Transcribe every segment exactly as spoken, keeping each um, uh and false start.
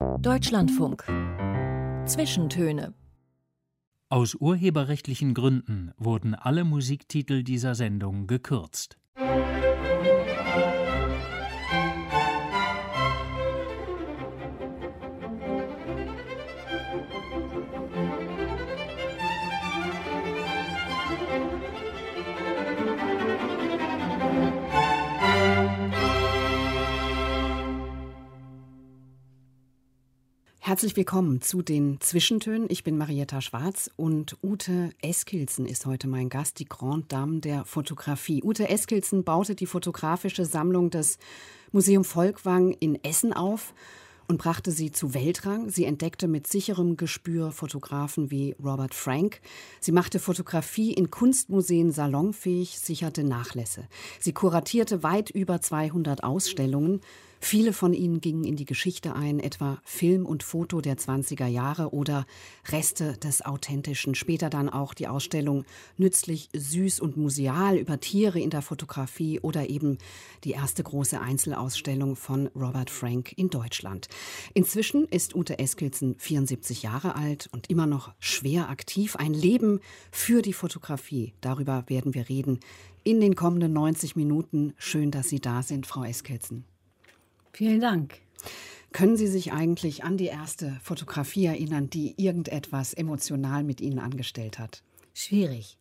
Deutschlandfunk. Zwischentöne. Aus urheberrechtlichen Gründen wurden alle Musiktitel dieser Sendung gekürzt. Herzlich willkommen zu den Zwischentönen. Ich bin Marietta Schwarz und Ute Eskildsen ist heute mein Gast, die Grande Dame der Fotografie. Ute Eskildsen baute die fotografische Sammlung des Museum Folkwang in Essen auf und brachte sie zu Weltrang. Sie entdeckte mit sicherem Gespür Fotografen wie Robert Frank. Sie machte Fotografie in Kunstmuseen salonfähig, sicherte Nachlässe. Sie kuratierte weit über zweihundert Ausstellungen. Viele von ihnen gingen in die Geschichte ein, etwa Film und Foto der zwanziger Jahre oder Reste des Authentischen. Später dann auch die Ausstellung Nützlich, süß und museal über Tiere in der Fotografie oder eben die erste große Einzelausstellung von Robert Frank in Deutschland. Inzwischen ist Ute Eskildsen vierundsiebzig Jahre alt und immer noch schwer aktiv. Ein Leben für die Fotografie. Darüber werden wir reden in den kommenden neunzig Minuten. Schön, dass Sie da sind, Frau Eskildsen. Vielen Dank. Können Sie sich eigentlich an die erste Fotografie erinnern, die irgendetwas emotional mit Ihnen angestellt hat? Schwierig.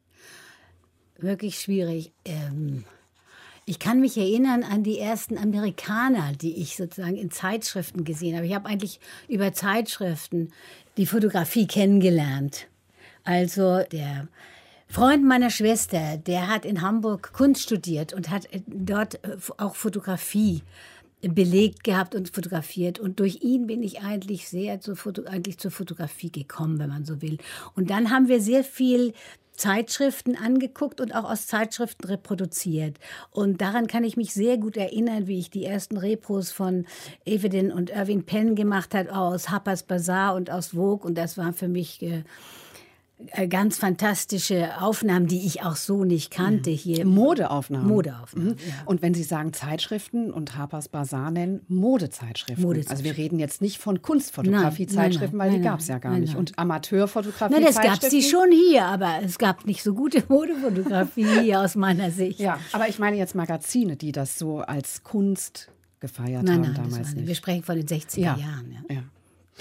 Wirklich schwierig. Ähm, ich kann mich erinnern an die ersten Amerikaner, die ich sozusagen in Zeitschriften gesehen habe. Ich habe eigentlich über Zeitschriften die Fotografie kennengelernt. Also der Freund meiner Schwester, der hat in Hamburg Kunst studiert und hat dort auch Fotografie belegt gehabt und fotografiert. Und durch ihn bin ich eigentlich sehr zur, Foto, eigentlich zur Fotografie gekommen, wenn man so will. Und dann haben wir sehr viel Zeitschriften angeguckt und auch aus Zeitschriften reproduziert. Und daran kann ich mich sehr gut erinnern, wie ich die ersten Repros von Evedin und Irving Penn gemacht habe, aus Harper's Bazaar und aus Vogue. Und das war für mich äh, ganz fantastische Aufnahmen, die ich auch so nicht kannte hier. Modeaufnahmen. Modeaufnahmen, mhm. ja. Und wenn Sie sagen Zeitschriften und Harper's Bazaar nennen, Modezeitschriften. Modezeitschriften. Also wir reden jetzt nicht von Kunstfotografie-Zeitschriften, weil nein, die gab es ja gar nein, nicht. nein. Und Amateurfotografie-Zeitschriften. Na, das gab es die schon hier, aber es gab nicht so gute Modefotografie hier aus meiner Sicht. Ja, aber ich meine jetzt Magazine, die das so als Kunst gefeiert nein, haben nein, damals das war, nicht. Wir sprechen von den sechziger ja. Jahren. Ja. Ja.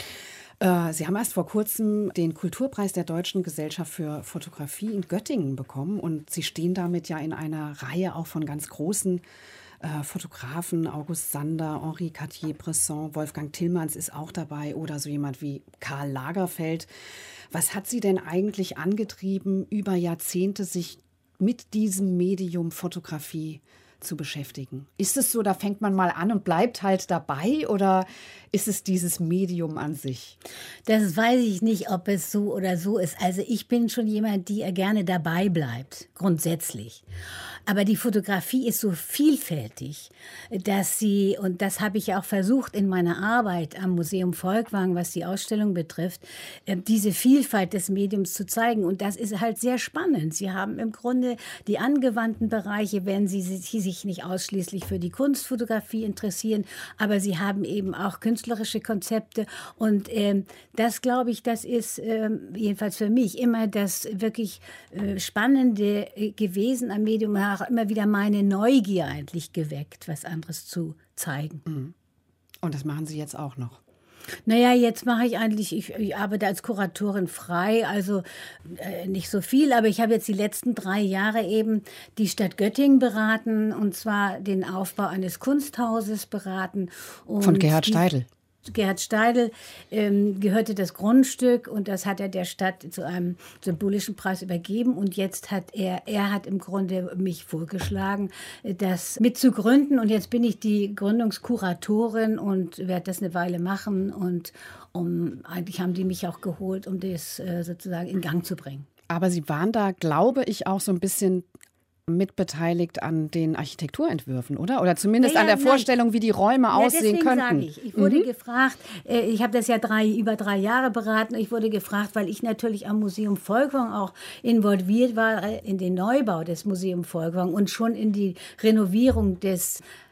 Sie haben erst vor kurzem den Kulturpreis der Deutschen Gesellschaft für Fotografie in Göttingen bekommen und Sie stehen damit ja in einer Reihe auch von ganz großen äh, Fotografen. August Sander, Henri Cartier-Bresson, Wolfgang Tillmans ist auch dabei oder so jemand wie Karl Lagerfeld. Was hat Sie denn eigentlich angetrieben, über Jahrzehnte sich mit diesem Medium Fotografie zu beschäftigen? Ist es so, da fängt man mal an und bleibt halt dabei oder ist es dieses Medium an sich? Das weiß ich nicht, ob es so oder so ist. Also ich bin schon jemand, die gerne dabei bleibt, grundsätzlich. Aber die Fotografie ist so vielfältig, dass sie, und das habe ich ja auch versucht in meiner Arbeit am Museum Folkwang, was die Ausstellung betrifft, diese Vielfalt des Mediums zu zeigen. Und das ist halt sehr spannend. Sie haben im Grunde die angewandten Bereiche, wenn Sie sich nicht ausschließlich für die Kunstfotografie interessieren, aber Sie haben eben auch künstlerische Konzepte. Und ähm, das, glaube ich, das ist ähm, jedenfalls für mich immer das wirklich äh, Spannende gewesen am Medium. Auch immer wieder meine Neugier eigentlich geweckt, was anderes zu zeigen. Und das machen Sie jetzt auch noch? Naja, jetzt mache ich eigentlich, ich, ich arbeite als Kuratorin frei, also äh, nicht so viel, aber ich habe jetzt die letzten drei Jahre eben die Stadt Göttingen beraten und zwar den Aufbau eines Kunsthauses beraten. Und von Gerhard Steidl. Gerhard Steidl ähm, gehörte das Grundstück und das hat er der Stadt zu einem symbolischen Preis übergeben und jetzt hat er, er hat im Grunde mich vorgeschlagen, das mitzugründen und jetzt bin ich die Gründungskuratorin und werde das eine Weile machen und um, eigentlich haben die mich auch geholt, um das äh, sozusagen in Gang zu bringen. Aber Sie waren da, glaube ich, auch so ein bisschen mitbeteiligt an den Architekturentwürfen, oder? Oder zumindest ja, ja, an der nein. Vorstellung, wie die Räume ja, aussehen könnten. Sage ich. Ich wurde mhm. gefragt, äh, ich habe das ja drei, über drei Jahre beraten, ich wurde gefragt, weil ich natürlich am Museum Folkwang auch involviert war, in den Neubau des Museum Folkwang und schon in die Renovierung des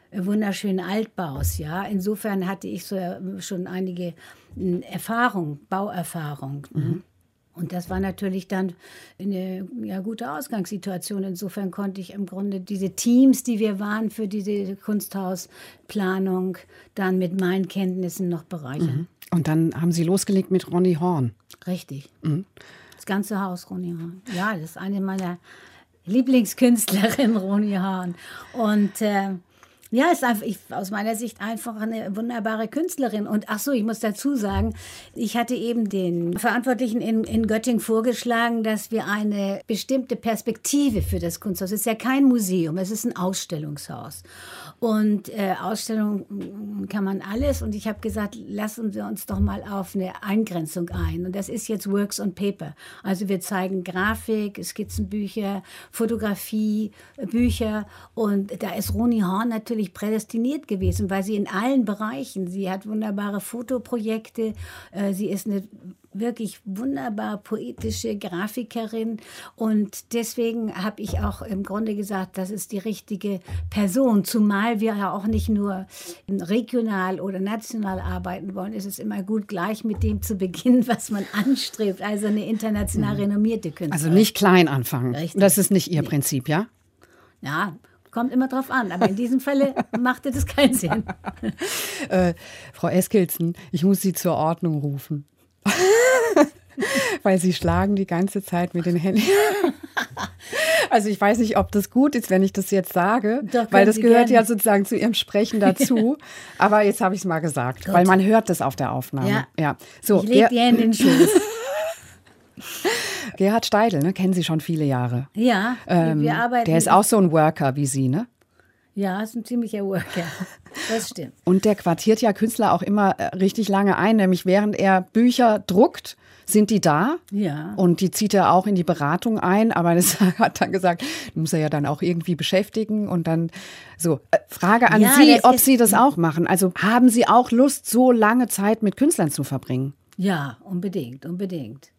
wunderschönen Altbaus. Ja, insofern hatte ich so schon einige Erfahrung, Bauerfahrung. Mhm. Und das war natürlich dann eine ja, gute Ausgangssituation. Insofern konnte ich im Grunde diese Teams, die wir waren für diese Kunsthausplanung, dann mit meinen Kenntnissen noch bereichern. Mhm. Und dann haben Sie losgelegt mit Ronny Horn. Richtig. Mhm. Das ganze Haus Ronny Horn. Ja, das ist eine meiner Lieblingskünstlerinnen, Ronny Horn. Und äh, ja, ist einfach, ich, aus meiner Sicht einfach eine wunderbare Künstlerin. Und ach so, ich muss dazu sagen, ich hatte eben den Verantwortlichen in, in Göttingen vorgeschlagen, dass wir eine bestimmte Perspektive für das Kunsthaus, es ist ja kein Museum, es ist ein Ausstellungshaus. Und äh, Ausstellung kann man alles. Und ich habe gesagt, lassen wir uns doch mal auf eine Eingrenzung ein. Und das ist jetzt Works on Paper. Also wir zeigen Grafik, Skizzenbücher, Fotografie, Bücher. Und da ist Ronny Horn natürlich prädestiniert gewesen, weil sie in allen Bereichen, sie hat wunderbare Fotoprojekte, äh, sie ist eine wirklich wunderbar poetische Grafikerin und deswegen habe ich auch im Grunde gesagt, das ist die richtige Person, zumal wir ja auch nicht nur regional oder national arbeiten wollen, ist es immer gut, gleich mit dem zu beginnen, was man anstrebt, also eine international renommierte Künstlerin. Also nicht klein anfangen, Richtig. Das ist nicht Ihr Nee. Prinzip, ja? Ja, kommt immer drauf an, aber in diesem Falle machte das keinen Sinn. Äh, Frau Eskildsen, ich muss Sie zur Ordnung rufen. Weil Sie schlagen die ganze Zeit mit den Händen. Also ich weiß nicht, ob das gut ist, wenn ich das jetzt sage, Doch, weil das Sie gehört gerne. ja sozusagen zu Ihrem Sprechen dazu. Aber jetzt habe ich es mal gesagt, Gut. weil man hört das auf der Aufnahme. Ja. Ja. So, Ich lege Ger die Hände in den Schoß. Gerhard Steidl, ne, kennen Sie schon viele Jahre. Ja, Ähm, wir arbeiten. der ist auch so ein Worker wie Sie, ne? Ja, ist ein ziemlicher Worker. Das stimmt. Und der quartiert ja Künstler auch immer äh, richtig lange ein, nämlich während er Bücher druckt, sind die da. Ja. Und die zieht er auch in die Beratung ein, aber das hat dann gesagt, muss er ja dann auch irgendwie beschäftigen und dann so. Äh, Frage an Ja, Sie, das ob ist- Sie das auch machen. Also haben Sie auch Lust, so lange Zeit mit Künstlern zu verbringen? Ja, unbedingt, unbedingt.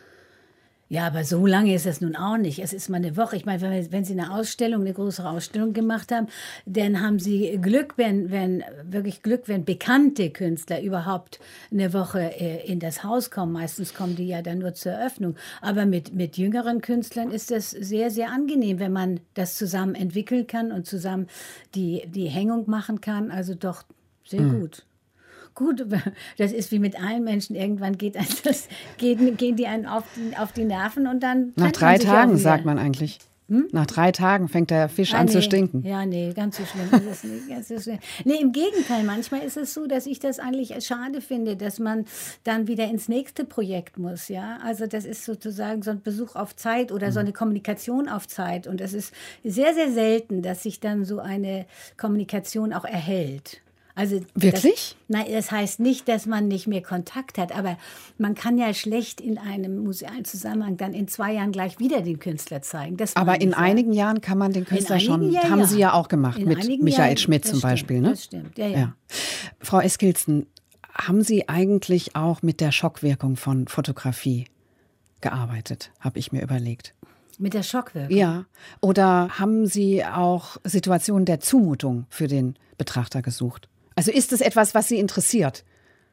Ja, aber so lange ist es nun auch nicht. Es ist mal eine Woche. Ich meine, wenn, wenn Sie eine Ausstellung, eine größere Ausstellung gemacht haben, dann haben Sie Glück, wenn, wenn wirklich Glück, wenn bekannte Künstler überhaupt eine Woche äh, in das Haus kommen. Meistens kommen die ja dann nur zur Eröffnung. Aber mit, mit jüngeren Künstlern ist das sehr, sehr angenehm, wenn man das zusammen entwickeln kann und zusammen die, die Hängung machen kann. Also doch sehr Mhm. gut. Gut, das ist wie mit allen Menschen. Irgendwann geht ein, das, gehen, gehen die einen auf die, auf die Nerven und dann. Nach trennt drei man sich auch Tagen, wieder. sagt man eigentlich. Nach drei Tagen fängt der Fisch Ah, an zu nee. stinken. Ja, nee, ganz so schlimm ist es nicht. Ganz so schlimm. Nee, im Gegenteil, manchmal ist es so, dass ich das eigentlich schade finde, dass man dann wieder ins nächste Projekt muss. Ja? Also das ist sozusagen so ein Besuch auf Zeit oder so eine Kommunikation auf Zeit. Und es ist sehr, sehr selten, dass sich dann so eine Kommunikation auch erhält. Also Wirklich? Das, nein, das heißt nicht, dass man nicht mehr Kontakt hat, aber man kann ja schlecht in einem musealen Zusammenhang dann in zwei Jahren gleich wieder den Künstler zeigen. Das Aber meine in ich, ja. einigen Jahren kann man den Künstler einigen schon, Jahren, haben ja. Sie ja auch gemacht In mit einigen Michael Jahren, Schmidt das zum stimmt, Beispiel. Ne? Das stimmt, ja, ja. Ja. Frau Eskildsen, haben Sie eigentlich auch mit der Schockwirkung von Fotografie gearbeitet, habe ich mir überlegt. Mit der Schockwirkung. Ja. Oder haben Sie auch Situationen der Zumutung für den Betrachter gesucht? Also ist es etwas, was Sie interessiert?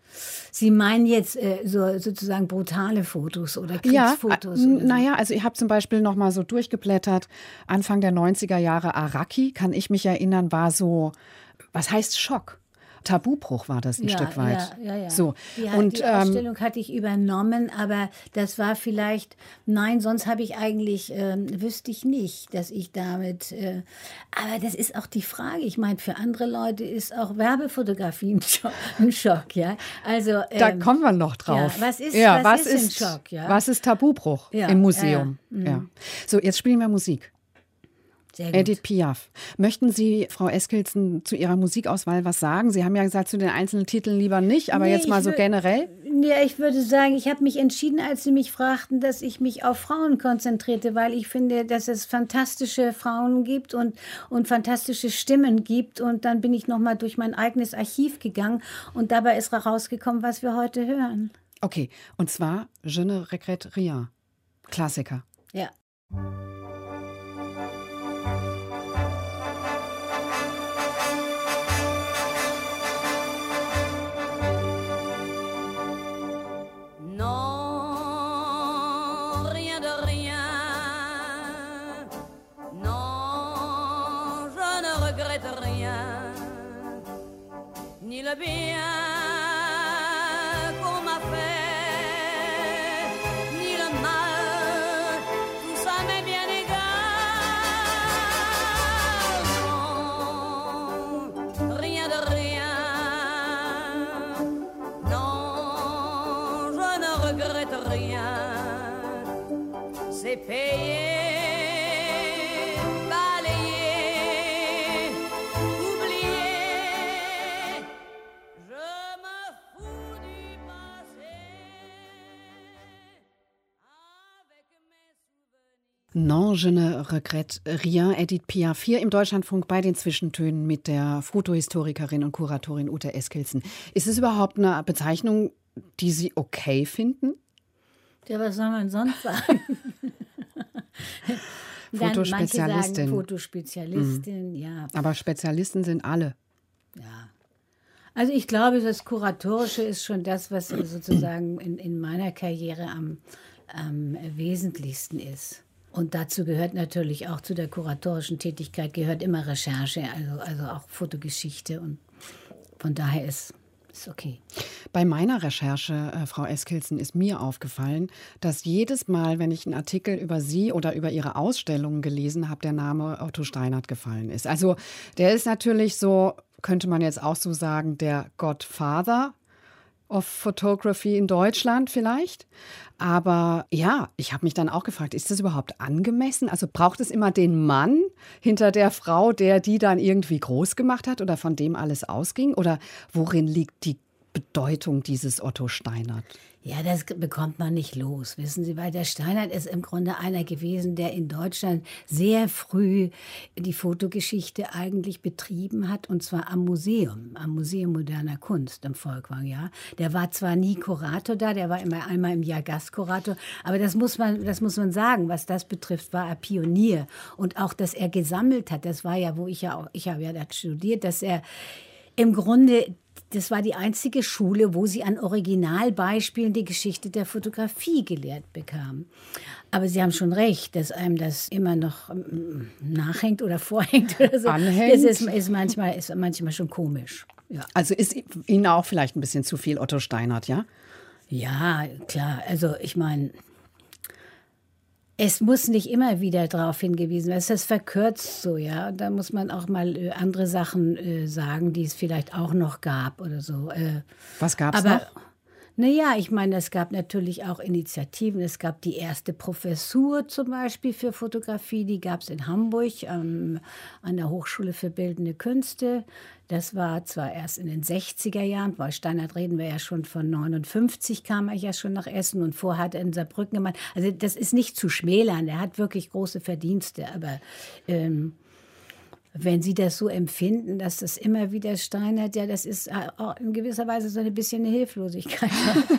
Sie meinen jetzt äh, so, sozusagen brutale Fotos oder Ja, Kriegsfotos? äh, oder so. naja, also ich habe zum Beispiel noch mal so durchgeblättert. Anfang der neunziger Jahre Araki, kann ich mich erinnern, war so, was heißt Schock? Tabubruch war das ein Ja, Stück weit. ja, ja, ja. So. Die, Und die ähm, Ausstellung hatte ich übernommen, aber das war vielleicht, nein, sonst habe ich eigentlich, ähm, wüsste ich nicht, dass ich damit, äh, aber das ist auch die Frage. Ich meine, für andere Leute ist auch Werbefotografie ein Schock, ein Schock ja. Also, da ähm, kommen wir noch drauf. Ja, was ist, Ja, was was ist, ist ein Schock? Ja? Was ist Tabubruch Ja, im Museum? ja, ja. Ja. Mhm. So, jetzt spielen wir Musik. Sehr gut. Edith Piaf. Möchten Sie, Frau Eskildsen, zu Ihrer Musikauswahl was sagen? Sie haben ja gesagt, zu den einzelnen Titeln lieber nicht, aber Nee, jetzt mal ich so wür- generell. Ja, ich würde sagen, ich habe mich entschieden, als Sie mich fragten, dass ich mich auf Frauen konzentrierte, weil ich finde, dass es fantastische Frauen gibt und, und fantastische Stimmen gibt. Und dann bin ich nochmal durch mein eigenes Archiv gegangen und dabei ist herausgekommen, was wir heute hören. Okay, und zwar Je ne regrette rien. Klassiker. Ja. ni le bien qu'on m'a fait, ni le mal, tout ça m'est bien égal. Non, rien de rien, non, je ne regrette rien, c'est payé. Non, je ne regrette rien, Edith Piaf, hier im Deutschlandfunk bei den Zwischentönen mit der Fotohistorikerin und Kuratorin Ute Eskildsen. Ist es überhaupt eine Bezeichnung, die Sie okay finden? Ja, was soll man sonst sagen? Fotospezialistin. Manche sagen Fotospezialistin, mhm. ja. Aber Spezialisten sind alle. Ja. Also ich glaube, das Kuratorische ist schon das, was sozusagen in, in meiner Karriere am, am wesentlichsten ist. Und dazu gehört natürlich auch zu der kuratorischen Tätigkeit gehört immer Recherche, also, also auch Fotogeschichte. Und von daher ist es okay. Bei meiner Recherche, äh, Frau Eskildsen, ist mir aufgefallen, dass jedes Mal, wenn ich einen Artikel über Sie oder über Ihre Ausstellungen gelesen habe, der Name Otto Steinert gefallen ist. Also der ist natürlich so, könnte man jetzt auch so sagen, der Godfather of Photography in Deutschland vielleicht. Aber ja, ich habe mich dann auch gefragt, ist das überhaupt angemessen? Also braucht es immer den Mann hinter der Frau, der die dann irgendwie groß gemacht hat oder von dem alles ausging? Oder worin liegt die Bedeutung dieses Otto Steinert? Ja, das bekommt man nicht los, wissen Sie, weil der Steinert ist im Grunde einer gewesen, der in Deutschland sehr früh die Fotogeschichte eigentlich betrieben hat, und zwar am Museum, am Museum Moderner Kunst im Volkwang, ja. Der war zwar nie Kurator da, der war immer einmal im Jahr Gastkurator, aber das muss man, das muss man sagen, was das betrifft, war er Pionier. Und auch, dass er gesammelt hat, das war ja, wo ich ja auch, ich habe ja das studiert, dass er im Grunde, das war die einzige Schule, wo sie an Originalbeispielen die Geschichte der Fotografie gelehrt bekam. Aber Sie haben schon recht, dass einem das immer noch nachhängt oder vorhängt oder so. Anhängt. Das ist, ist, manchmal, ist manchmal schon komisch. Ja. Also ist Ihnen auch vielleicht ein bisschen zu viel Otto Steinert, ja? Ja, klar. Also ich meine, es muss nicht immer wieder darauf hingewiesen werden. Es ist verkürzt so, ja. Da muss man auch mal äh, andere Sachen äh, sagen, die es vielleicht auch noch gab oder so. Äh, Was gab es aber, noch? Naja, ich meine, es gab natürlich auch Initiativen. Es gab die erste Professur zum Beispiel für Fotografie, die gab es in Hamburg ähm, an der Hochschule für Bildende Künste. Das war zwar erst in den sechziger Jahren, bei Steinert reden wir ja schon von neunundfünfzig, kam er ja schon nach Essen und vorher hat er in Saarbrücken gemacht. Also das ist nicht zu schmälern, er hat wirklich große Verdienste, aber ähm, wenn Sie das so empfinden, dass das immer wieder Steinert, ja, das ist auch in gewisser Weise so ein bisschen eine Hilflosigkeit.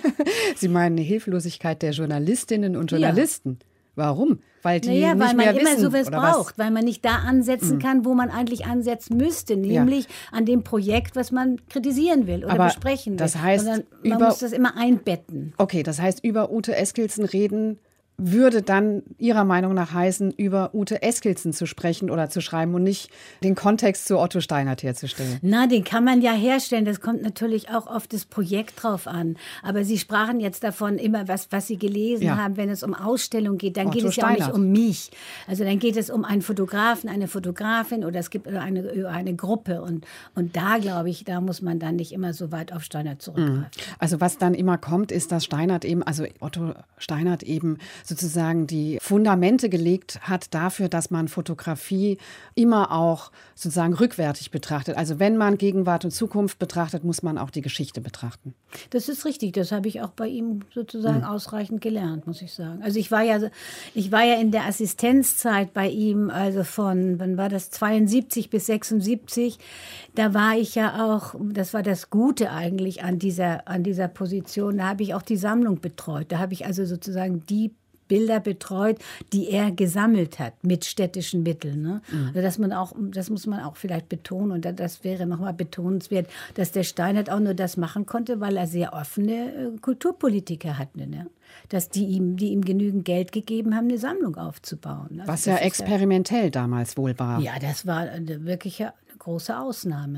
Sie meinen eine Hilflosigkeit der Journalistinnen und Journalisten? Ja. Warum? Weil die naja, nicht weil man mehr immer wissen, sowas oder braucht, was? Weil man nicht da ansetzen mhm. kann, wo man eigentlich ansetzen müsste, nämlich ja. an dem Projekt, was man kritisieren will oder Aber besprechen will. Das heißt, man über, muss das immer einbetten. Okay, das heißt, über Ute Eskildsen reden würde dann Ihrer Meinung nach heißen, über Ute Eskildsen zu sprechen oder zu schreiben und nicht den Kontext zu Otto Steinert herzustellen? Na, den kann man ja herstellen. Das kommt natürlich auch auf das Projekt drauf an. Aber Sie sprachen jetzt davon immer, was, was Sie gelesen ja. haben, wenn es um Ausstellung geht. Dann Otto geht es Steinert. ja auch nicht um mich. Also dann geht es um einen Fotografen, eine Fotografin oder es gibt eine, eine Gruppe. Und, und da, glaube ich, da muss man dann nicht immer so weit auf Steinert zurückgreifen. Also was dann immer kommt, ist, dass Steinert eben, also Otto Steinert eben sozusagen die Fundamente gelegt hat dafür, dass man Fotografie immer auch sozusagen rückwärtig betrachtet. Also wenn man Gegenwart und Zukunft betrachtet, muss man auch die Geschichte betrachten. Das ist richtig. Das habe ich auch bei ihm sozusagen mhm. ausreichend gelernt, muss ich sagen. Also ich war ja, ich war ja in der Assistenzzeit bei ihm, also von, wann war das, zweiundsiebzig bis sechsundsiebzig. Da war ich ja auch, das war das Gute eigentlich an dieser, an dieser Position, da habe ich auch die Sammlung betreut. Da habe ich also sozusagen die Bilder betreut, die er gesammelt hat mit städtischen Mitteln. Ne? Mhm. Also dass man auch, das muss man auch vielleicht betonen, und das wäre nochmal betonenswert, dass der Steinert auch nur das machen konnte, weil er sehr offene äh, Kulturpolitiker hatte. Ne? Dass die ihm, die ihm genügend Geld gegeben haben, eine Sammlung aufzubauen. Also was ja experimentell ja, damals wohl war. Ja, das war eine, wirklich eine große Ausnahme. Ne?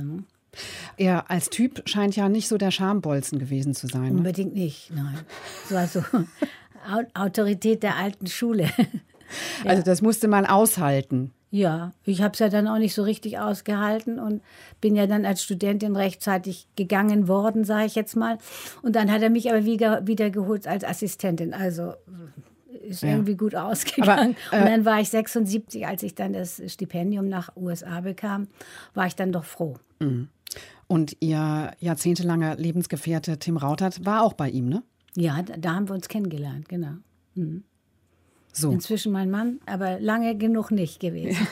Er als Typ scheint ja nicht so der Schambolzen gewesen zu sein. Ne? Unbedingt nicht, nein. Es war so Autorität der alten Schule. Ja. Also das musste man aushalten. Ja, ich habe es ja dann auch nicht so richtig ausgehalten und bin ja dann als Studentin rechtzeitig gegangen worden, sage ich jetzt mal. Und dann hat er mich aber wieder, wieder geholt als Assistentin. Also ist Ja. irgendwie gut ausgegangen. Aber, äh, und dann war ich sechsundsiebzig, als ich dann das Stipendium nach U S A bekam, war ich dann doch froh. Und Ihr jahrzehntelanger Lebensgefährte Tim Rautert war auch bei ihm, ne? Ja, da, da haben wir uns kennengelernt, genau. Mhm. So. Inzwischen mein Mann, aber lange genug nicht gewesen.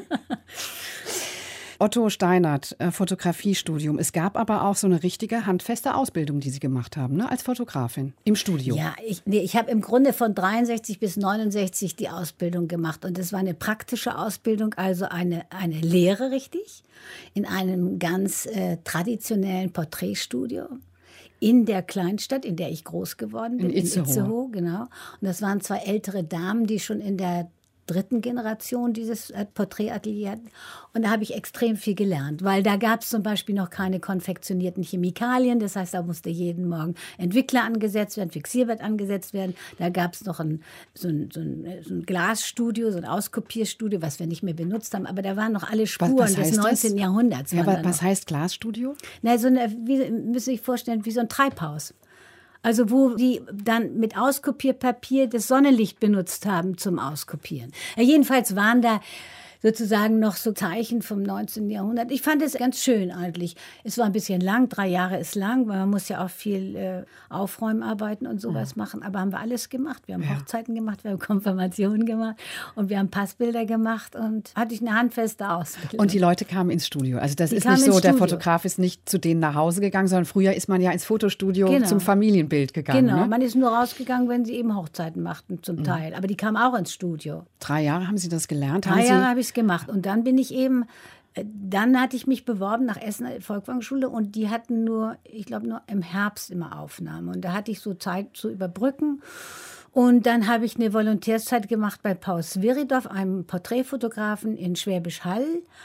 Otto Steinert, äh, Fotografiestudium. Es gab aber auch so eine richtige handfeste Ausbildung, die Sie gemacht haben, ne? Als Fotografin im Studio. Ja, ich, nee, ich habe im Grunde von dreiundsechzig bis neunundsechzig die Ausbildung gemacht. Und das war eine praktische Ausbildung, also eine, eine Lehre, richtig, in einem ganz äh, traditionellen Porträtstudio. In der Kleinstadt, in der ich groß geworden bin, In Itzehoe. in Itzehoe, genau. Und das waren zwei ältere Damen, die schon in der dritten Generation dieses äh, Porträtatelier hatten. Und da habe ich extrem viel gelernt, weil da gab es zum Beispiel noch keine konfektionierten Chemikalien. Das heißt, da musste jeden Morgen Entwickler angesetzt werden, Fixierbrett angesetzt werden. Da gab es noch ein, so, ein, so, ein, so ein Glasstudio, so ein Auskopierstudio, was wir nicht mehr benutzt haben. Aber da waren noch alle Spuren was des heißt das? neunzehnten Jahrhunderts. Ja, waren wa- da was noch. heißt Glasstudio? Na, so eine, wie, müssen Sie sich vorstellen, wie so ein Treibhaus. Also wo die dann mit Auskopierpapier das Sonnenlicht benutzt haben zum Auskopieren. Ja, jedenfalls waren da sozusagen noch so Zeichen vom neunzehnten Jahrhundert. Ich fand es ganz schön eigentlich. Es war ein bisschen lang, drei Jahre ist lang, weil man muss ja auch viel äh, Aufräumarbeiten und sowas Mhm. machen. Aber haben wir alles gemacht. Wir haben Ja. Hochzeiten gemacht, wir haben Konfirmationen gemacht und wir haben Passbilder gemacht und hatte ich eine handfeste Ausbildung. Und die Leute kamen ins Studio. Also das Die ist kamen nicht ins so, der Studio. Fotograf ist nicht zu denen nach Hause gegangen, sondern früher ist man ja ins Fotostudio Genau. zum Familienbild gegangen. Genau, Ne? man ist nur rausgegangen, wenn sie eben Hochzeiten machten Mhm. zum Teil. Aber die kamen auch ins Studio. Drei Jahre haben Sie das gelernt? Drei haben Jahre Sie habe ich es gemacht. Und dann bin ich eben, äh, dann hatte ich mich beworben nach Essener Volkwang-Schule und die hatten nur, ich glaube, nur im Herbst immer Aufnahmen. Und da hatte ich so Zeit zu überbrücken. Und dann habe ich eine Volontärszeit gemacht bei Paul Sviridov, einem Porträtfotografen in Schwäbisch Hall.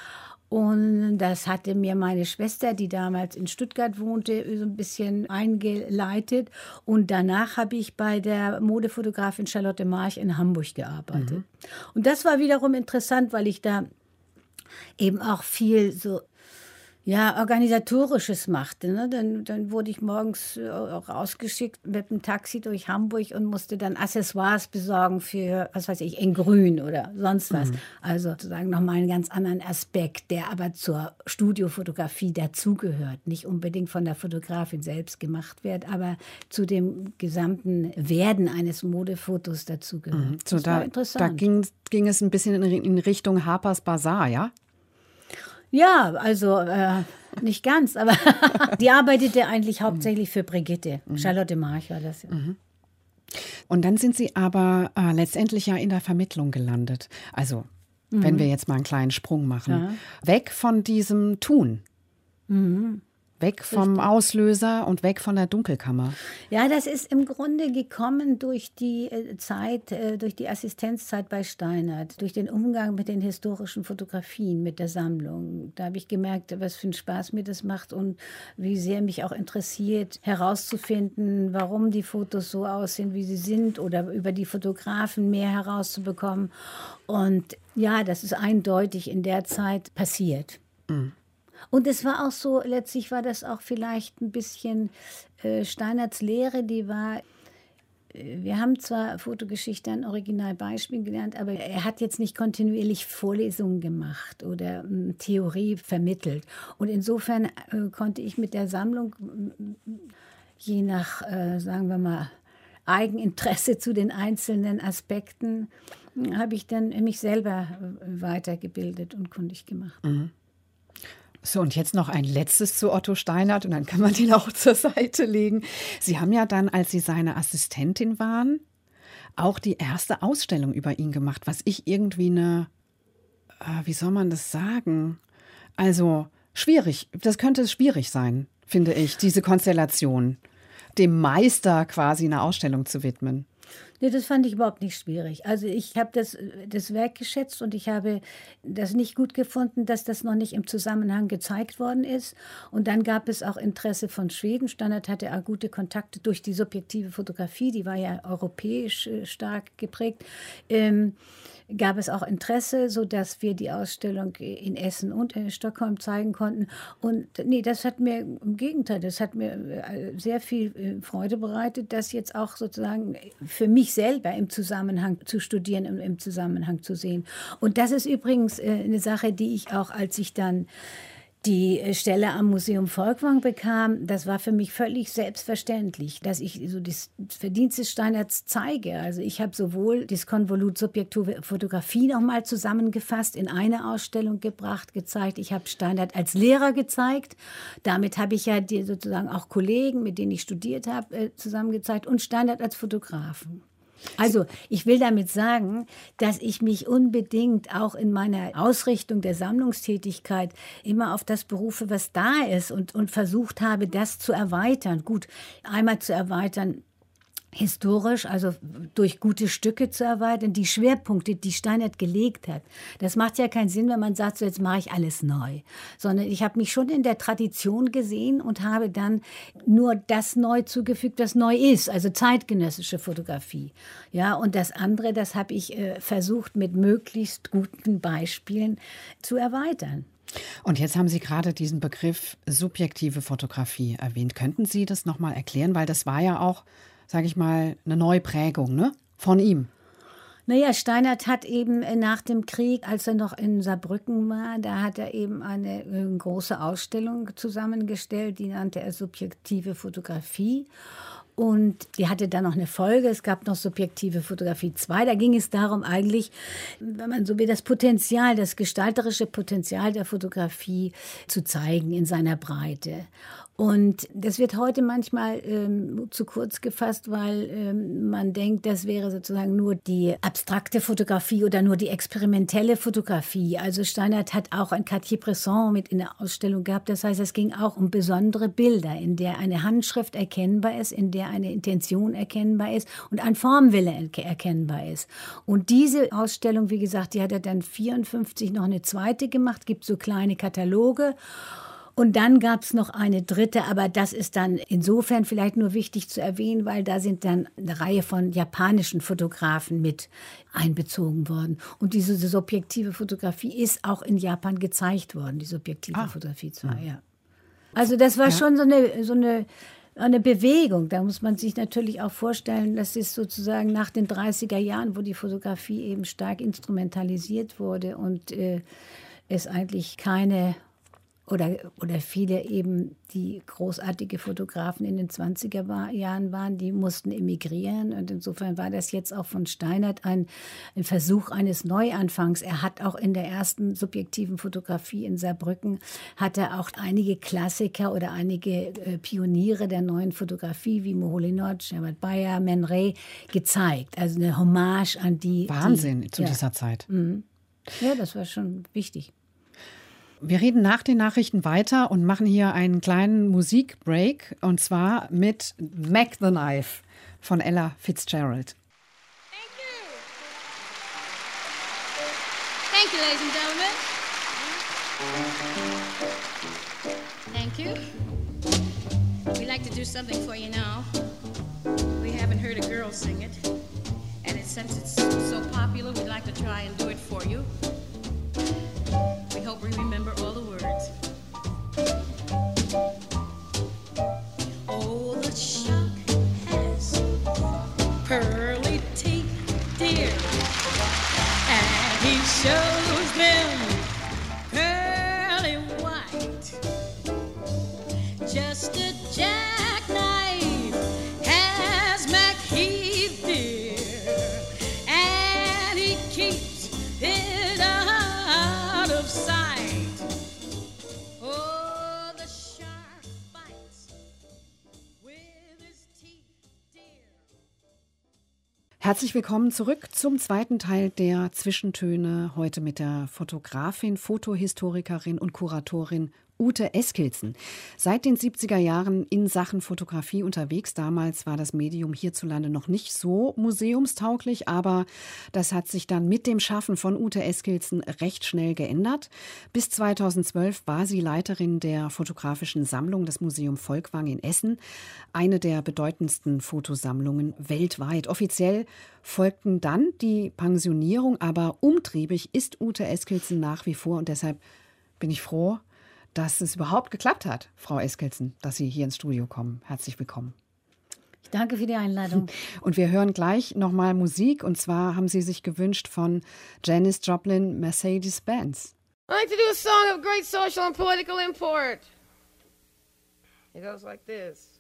Und das hatte mir meine Schwester, die damals in Stuttgart wohnte, so ein bisschen eingeleitet. Und danach habe ich bei der Modefotografin Charlotte March in Hamburg gearbeitet. Mhm. Und das war wiederum interessant, weil ich da eben auch viel so ja, Organisatorisches machte. Ne? Dann, dann wurde ich morgens äh, rausgeschickt mit dem Taxi durch Hamburg und musste dann Accessoires besorgen für, was weiß ich, in Grün oder sonst was. Mhm. Also sozusagen nochmal einen ganz anderen Aspekt, der aber zur Studiofotografie dazugehört. Nicht unbedingt von der Fotografin selbst gemacht wird, aber zu dem gesamten Werden eines Modefotos dazugehört. so, Das war da, interessant. da ging, ging es ein bisschen in, in Richtung Harper's Bazaar, ja? Ja, also äh, nicht ganz, aber die arbeitete eigentlich hauptsächlich für Brigitte. Charlotte March war das. Ja. Und dann sind Sie aber äh, letztendlich ja in der Vermittlung gelandet. Also, wenn wir jetzt mal einen kleinen Sprung machen. Ja. Weg von diesem Tun. Mhm. Weg vom Auslöser und weg von der Dunkelkammer. Ja, das ist im Grunde gekommen durch die äh, Zeit, äh, durch die Assistenzzeit bei Steinert, durch den Umgang mit den historischen Fotografien, mit der Sammlung. Da habe ich gemerkt, was für einen Spaß mir das macht und wie sehr mich auch interessiert, herauszufinden, warum die Fotos so aussehen, wie sie sind oder über die Fotografen mehr herauszubekommen. Und ja, das ist eindeutig in der Zeit passiert. Mhm. Und es war auch so, letztlich war das auch vielleicht ein bisschen äh, Steinerts Lehre, die war, äh, wir haben zwar Fotogeschichte an Originalbeispielen gelernt, aber er hat jetzt nicht kontinuierlich Vorlesungen gemacht oder ähm, Theorie vermittelt. Und insofern äh, konnte ich mit der Sammlung, äh, je nach, äh, sagen wir mal, Eigeninteresse zu den einzelnen Aspekten, äh, habe ich dann mich selber äh, weitergebildet und kundig gemacht. Mhm. So, und jetzt noch ein letztes zu Otto Steinert und dann kann man den auch zur Seite legen. Sie haben ja dann, als Sie seine Assistentin waren, auch die erste Ausstellung über ihn gemacht, was ich irgendwie eine, äh, wie soll man das sagen? Also schwierig, das könnte schwierig sein, finde ich, diese Konstellation, dem Meister quasi eine Ausstellung zu widmen. Nee, das fand ich überhaupt nicht schwierig. Also ich habe das, das Werk geschätzt und ich habe das nicht gut gefunden, dass das noch nicht im Zusammenhang gezeigt worden ist. Und dann gab es auch Interesse von Schweden. Standard hatte auch gute Kontakte durch die subjektive Fotografie, die war ja europäisch äh, stark geprägt. Ähm, gab es auch Interesse, sodass wir die Ausstellung in Essen und in Stockholm zeigen konnten. Und nee, das hat mir im Gegenteil, das hat mir äh, sehr viel äh, Freude bereitet, das jetzt auch sozusagen für mich selber im Zusammenhang zu studieren und im Zusammenhang zu sehen. Und das ist übrigens äh, eine Sache, die ich auch, als ich dann die Stelle am Museum Folkwang bekam, das war für mich völlig selbstverständlich, dass ich so das Verdienst des Steinerts zeige. Also ich habe sowohl das Konvolut subjektive Fotografie nochmal zusammengefasst, in eine Ausstellung gebracht, gezeigt. Ich habe Steinert als Lehrer gezeigt. Damit habe ich ja die sozusagen auch Kollegen, mit denen ich studiert habe, zusammen gezeigt und Steinert als Fotografen. Also ich will damit sagen, dass ich mich unbedingt auch in meiner Ausrichtung der Sammlungstätigkeit immer auf das berufe, was da ist und, und versucht habe, das zu erweitern. Gut, einmal zu erweitern historisch, also durch gute Stücke zu erweitern, die Schwerpunkte, die Steinert gelegt hat. Das macht ja keinen Sinn, wenn man sagt, so jetzt mache ich alles neu. Sondern ich habe mich schon in der Tradition gesehen und habe dann nur das neu zugefügt, was neu ist, also zeitgenössische Fotografie. Ja, und das andere, das habe ich äh, versucht, mit möglichst guten Beispielen zu erweitern. Und jetzt haben Sie gerade diesen Begriff subjektive Fotografie erwähnt. Könnten Sie das nochmal erklären? Weil das war ja auch, sage ich mal, eine Neuprägung, ne? Von ihm. Naja, Steinert hat eben nach dem Krieg, als er noch in Saarbrücken war, da hat er eben eine, eine große Ausstellung zusammengestellt, die nannte er subjektive Fotografie. Und die hatte dann noch eine Folge, es gab noch subjektive Fotografie zwei. Da ging es darum eigentlich, wenn man so will, das Potenzial, das gestalterische Potenzial der Fotografie zu zeigen in seiner Breite. Und das wird heute manchmal ähm, zu kurz gefasst, weil ähm, man denkt, das wäre sozusagen nur die abstrakte Fotografie oder nur die experimentelle Fotografie. Also Steinert hat auch ein Cartier-Bresson mit in der Ausstellung gehabt. Das heißt, es ging auch um besondere Bilder, in der eine Handschrift erkennbar ist, in der eine Intention erkennbar ist und ein Formwille erkennbar ist. Und diese Ausstellung, wie gesagt, die hat er dann vierundfünfzig noch eine zweite gemacht, gibt so kleine Kataloge. Und dann gab es noch eine dritte, aber das ist dann insofern vielleicht nur wichtig zu erwähnen, weil da sind dann eine Reihe von japanischen Fotografen mit einbezogen worden. Und diese subjektive Fotografie ist auch in Japan gezeigt worden, die subjektive ah. Fotografie zwar, ja. Also das war ja. schon so eine, so eine, eine Bewegung. Da muss man sich natürlich auch vorstellen, das ist sozusagen nach den dreißiger Jahren, wo die Fotografie eben stark instrumentalisiert wurde und äh, es eigentlich keine... Oder, oder viele eben, die großartige Fotografen in den zwanziger Jahren waren, die mussten emigrieren. Und insofern war das jetzt auch von Steinert ein, ein Versuch eines Neuanfangs. Er hat auch in der ersten subjektiven Fotografie in Saarbrücken, hat er auch einige Klassiker oder einige äh, Pioniere der neuen Fotografie, wie Moholy-Nagy, Herbert Bayer, Man Ray, gezeigt. Also eine Hommage an die... Wahnsinn die, zu ja. dieser Zeit. Mhm. Ja, das war schon wichtig. Wir reden nach den Nachrichten weiter und machen hier einen kleinen Musikbreak, und zwar mit Mac the Knife von Ella Fitzgerald. Thank you, ladies and gentlemen. Thank you. We'd like to do something for you now. We haven't heard a girl sing it, and it, since it's so popular, we'd like to try and do it for you. We hope we remember all the words. Oh, the shark has pearly teeth, dear, and he shows them pearly white. Just a jackknife has MacHeath, dear, and he keeps it out of sight. Oh, the shark bites with his teeth, dear. Herzlich willkommen zurück zum zweiten Teil der Zwischentöne. Heute mit der Fotografin, Fotohistorikerin und Kuratorin Ute Eskildsen, seit den siebziger Jahren in Sachen Fotografie unterwegs. Damals war das Medium hierzulande noch nicht so museumstauglich, aber das hat sich dann mit dem Schaffen von Ute Eskildsen recht schnell geändert. Bis zweitausendzwölf war sie Leiterin der fotografischen Sammlung des Museum Volkwang in Essen, eine der bedeutendsten Fotosammlungen weltweit. Offiziell folgten dann die Pensionierung, aber umtriebig ist Ute Eskildsen nach wie vor und deshalb bin ich froh, dass es überhaupt geklappt hat, Frau Eskildsen, dass Sie hier ins Studio kommen. Herzlich willkommen. Ich danke für die Einladung. Und wir hören gleich nochmal Musik. Und zwar haben Sie sich gewünscht von Janis Joplin, Mercedes-Benz. I'd like to do a song of great social and political import. It goes like this.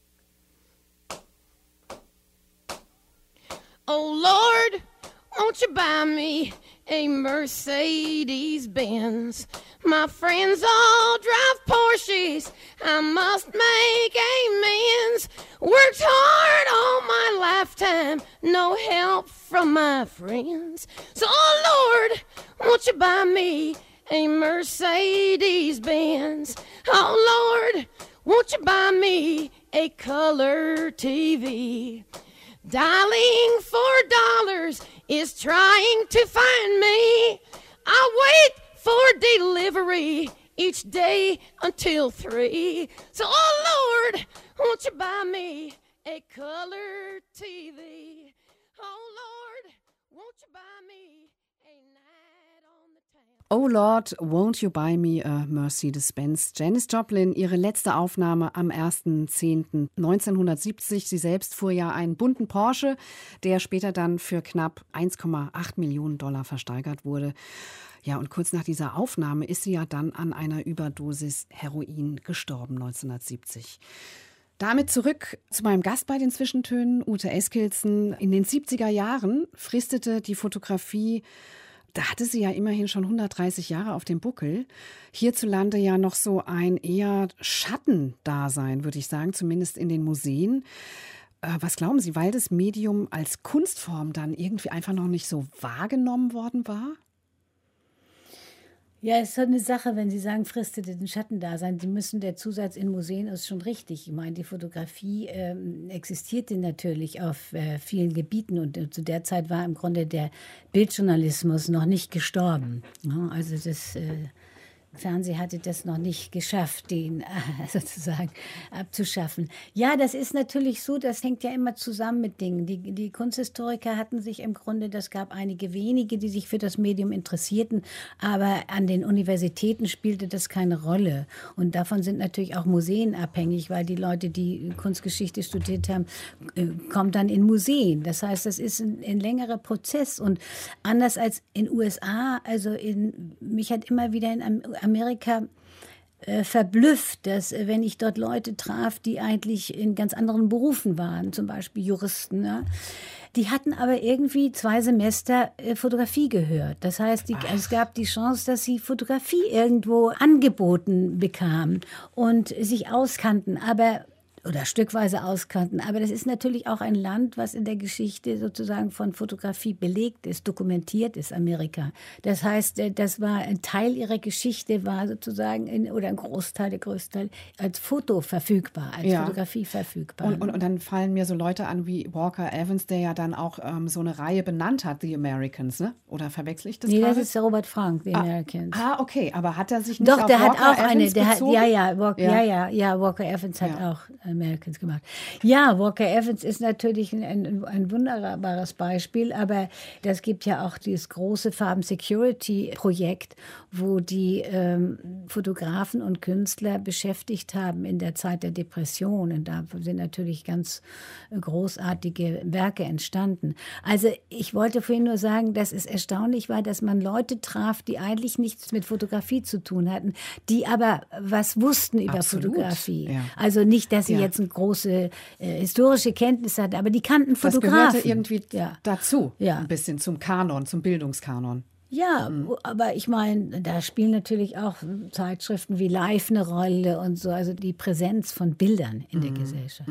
Oh Lord, won't you buy me a Mercedes-Benz? My friends all drive Porsches, I must make amends. Worked hard all my lifetime, no help from my friends. So, oh Lord, won't you buy me a Mercedes-Benz? Oh Lord, won't you buy me a color T V? Dialing for dollars is trying to find me. I wait for delivery each day until three. So, oh Lord, won't you buy me a color T V? Oh Lord, won't you buy me a night on the town? Oh Lord, won't you buy me a Mercedes-Benz? Janis Joplin, ihre letzte Aufnahme am ersten zehnten neunzehnhundertsiebzig. Sie selbst fuhr ja einen bunten Porsche, der später dann für knapp eins Komma acht Millionen Dollar versteigert wurde. Ja, und kurz nach dieser Aufnahme ist sie ja dann an einer Überdosis Heroin gestorben, neunzehnhundertsiebzig. Damit zurück zu meinem Gast bei den Zwischentönen, Ute Eskildsen. In den siebziger Jahren fristete die Fotografie, da hatte sie ja immerhin schon hundertdreißig Jahre auf dem Buckel, hierzulande ja noch so ein eher Schattendasein, würde ich sagen, zumindest in den Museen. Was glauben Sie, weil das Medium als Kunstform dann irgendwie einfach noch nicht so wahrgenommen worden war? Ja, es ist so eine Sache, wenn Sie sagen, fristete den Schattendasein. Sie müssen, der Zusatz in Museen ist schon richtig. Ich meine, die Fotografie ähm, existierte natürlich auf äh, vielen Gebieten und äh, zu der Zeit war im Grunde der Bildjournalismus noch nicht gestorben. Ja, also das äh, Fernsehen hatte das noch nicht geschafft, den äh, sozusagen abzuschaffen. Ja, das ist natürlich so, das hängt ja immer zusammen mit Dingen. Die, die Kunsthistoriker hatten sich im Grunde, das gab einige wenige, die sich für das Medium interessierten, aber an den Universitäten spielte das keine Rolle. Und davon sind natürlich auch Museen abhängig, weil die Leute, die Kunstgeschichte studiert haben, äh, kommen dann in Museen. Das heißt, das ist ein, ein längerer Prozess und anders als in U S A, also in, mich hat immer wieder in Amerika äh, verblüfft, dass äh, wenn ich dort Leute traf, die eigentlich in ganz anderen Berufen waren, zum Beispiel Juristen, ja, die hatten aber irgendwie zwei Semester äh, Fotografie gehört. Das heißt, die, es gab die Chance, dass sie Fotografie irgendwo angeboten bekamen und sich auskannten, aber oder stückweise auskannten. Aber das ist natürlich auch ein Land, was in der Geschichte sozusagen von Fotografie belegt ist, dokumentiert ist, Amerika. Das heißt, das war ein Teil ihrer Geschichte, war sozusagen, in, oder ein Großteil, der größte Teil, als Foto verfügbar, als ja. Fotografie verfügbar. Und, und, und dann fallen mir so Leute an wie Walker Evans, der ja dann auch ähm, so eine Reihe benannt hat, The Americans, ne? Oder verwechsel ich das Nee, gerade? das ist Robert Frank, The ah, Americans. Ah, okay, aber hat er sich nicht Doch, auf der Walker hat auch Evans eine, der bezogen? hat, ja, ja, Walker, ja, ja, ja, ja, Walker Evans hat ja. auch Americans gemacht. Ja, Walker Evans ist natürlich ein, ein, ein wunderbares Beispiel, aber das gibt ja auch dieses große Farben Security Projekt, wo die ähm, Fotografen und Künstler beschäftigt haben in der Zeit der Depression. Und da sind natürlich ganz großartige Werke entstanden. Also ich wollte vorhin nur sagen, dass es erstaunlich war, dass man Leute traf, die eigentlich nichts mit Fotografie zu tun hatten, die aber was wussten über Absolut. Fotografie. Ja. Also nicht, dass sie Ja. jetzt eine große äh, historische Kenntnisse hatten, aber die kannten Das Fotografen. gehörte irgendwie ja. dazu, Ja. ein bisschen zum Kanon, zum Bildungskanon. Ja, aber ich meine, da spielen natürlich auch Zeitschriften wie Life eine Rolle und so, also die Präsenz von Bildern in der Gesellschaft.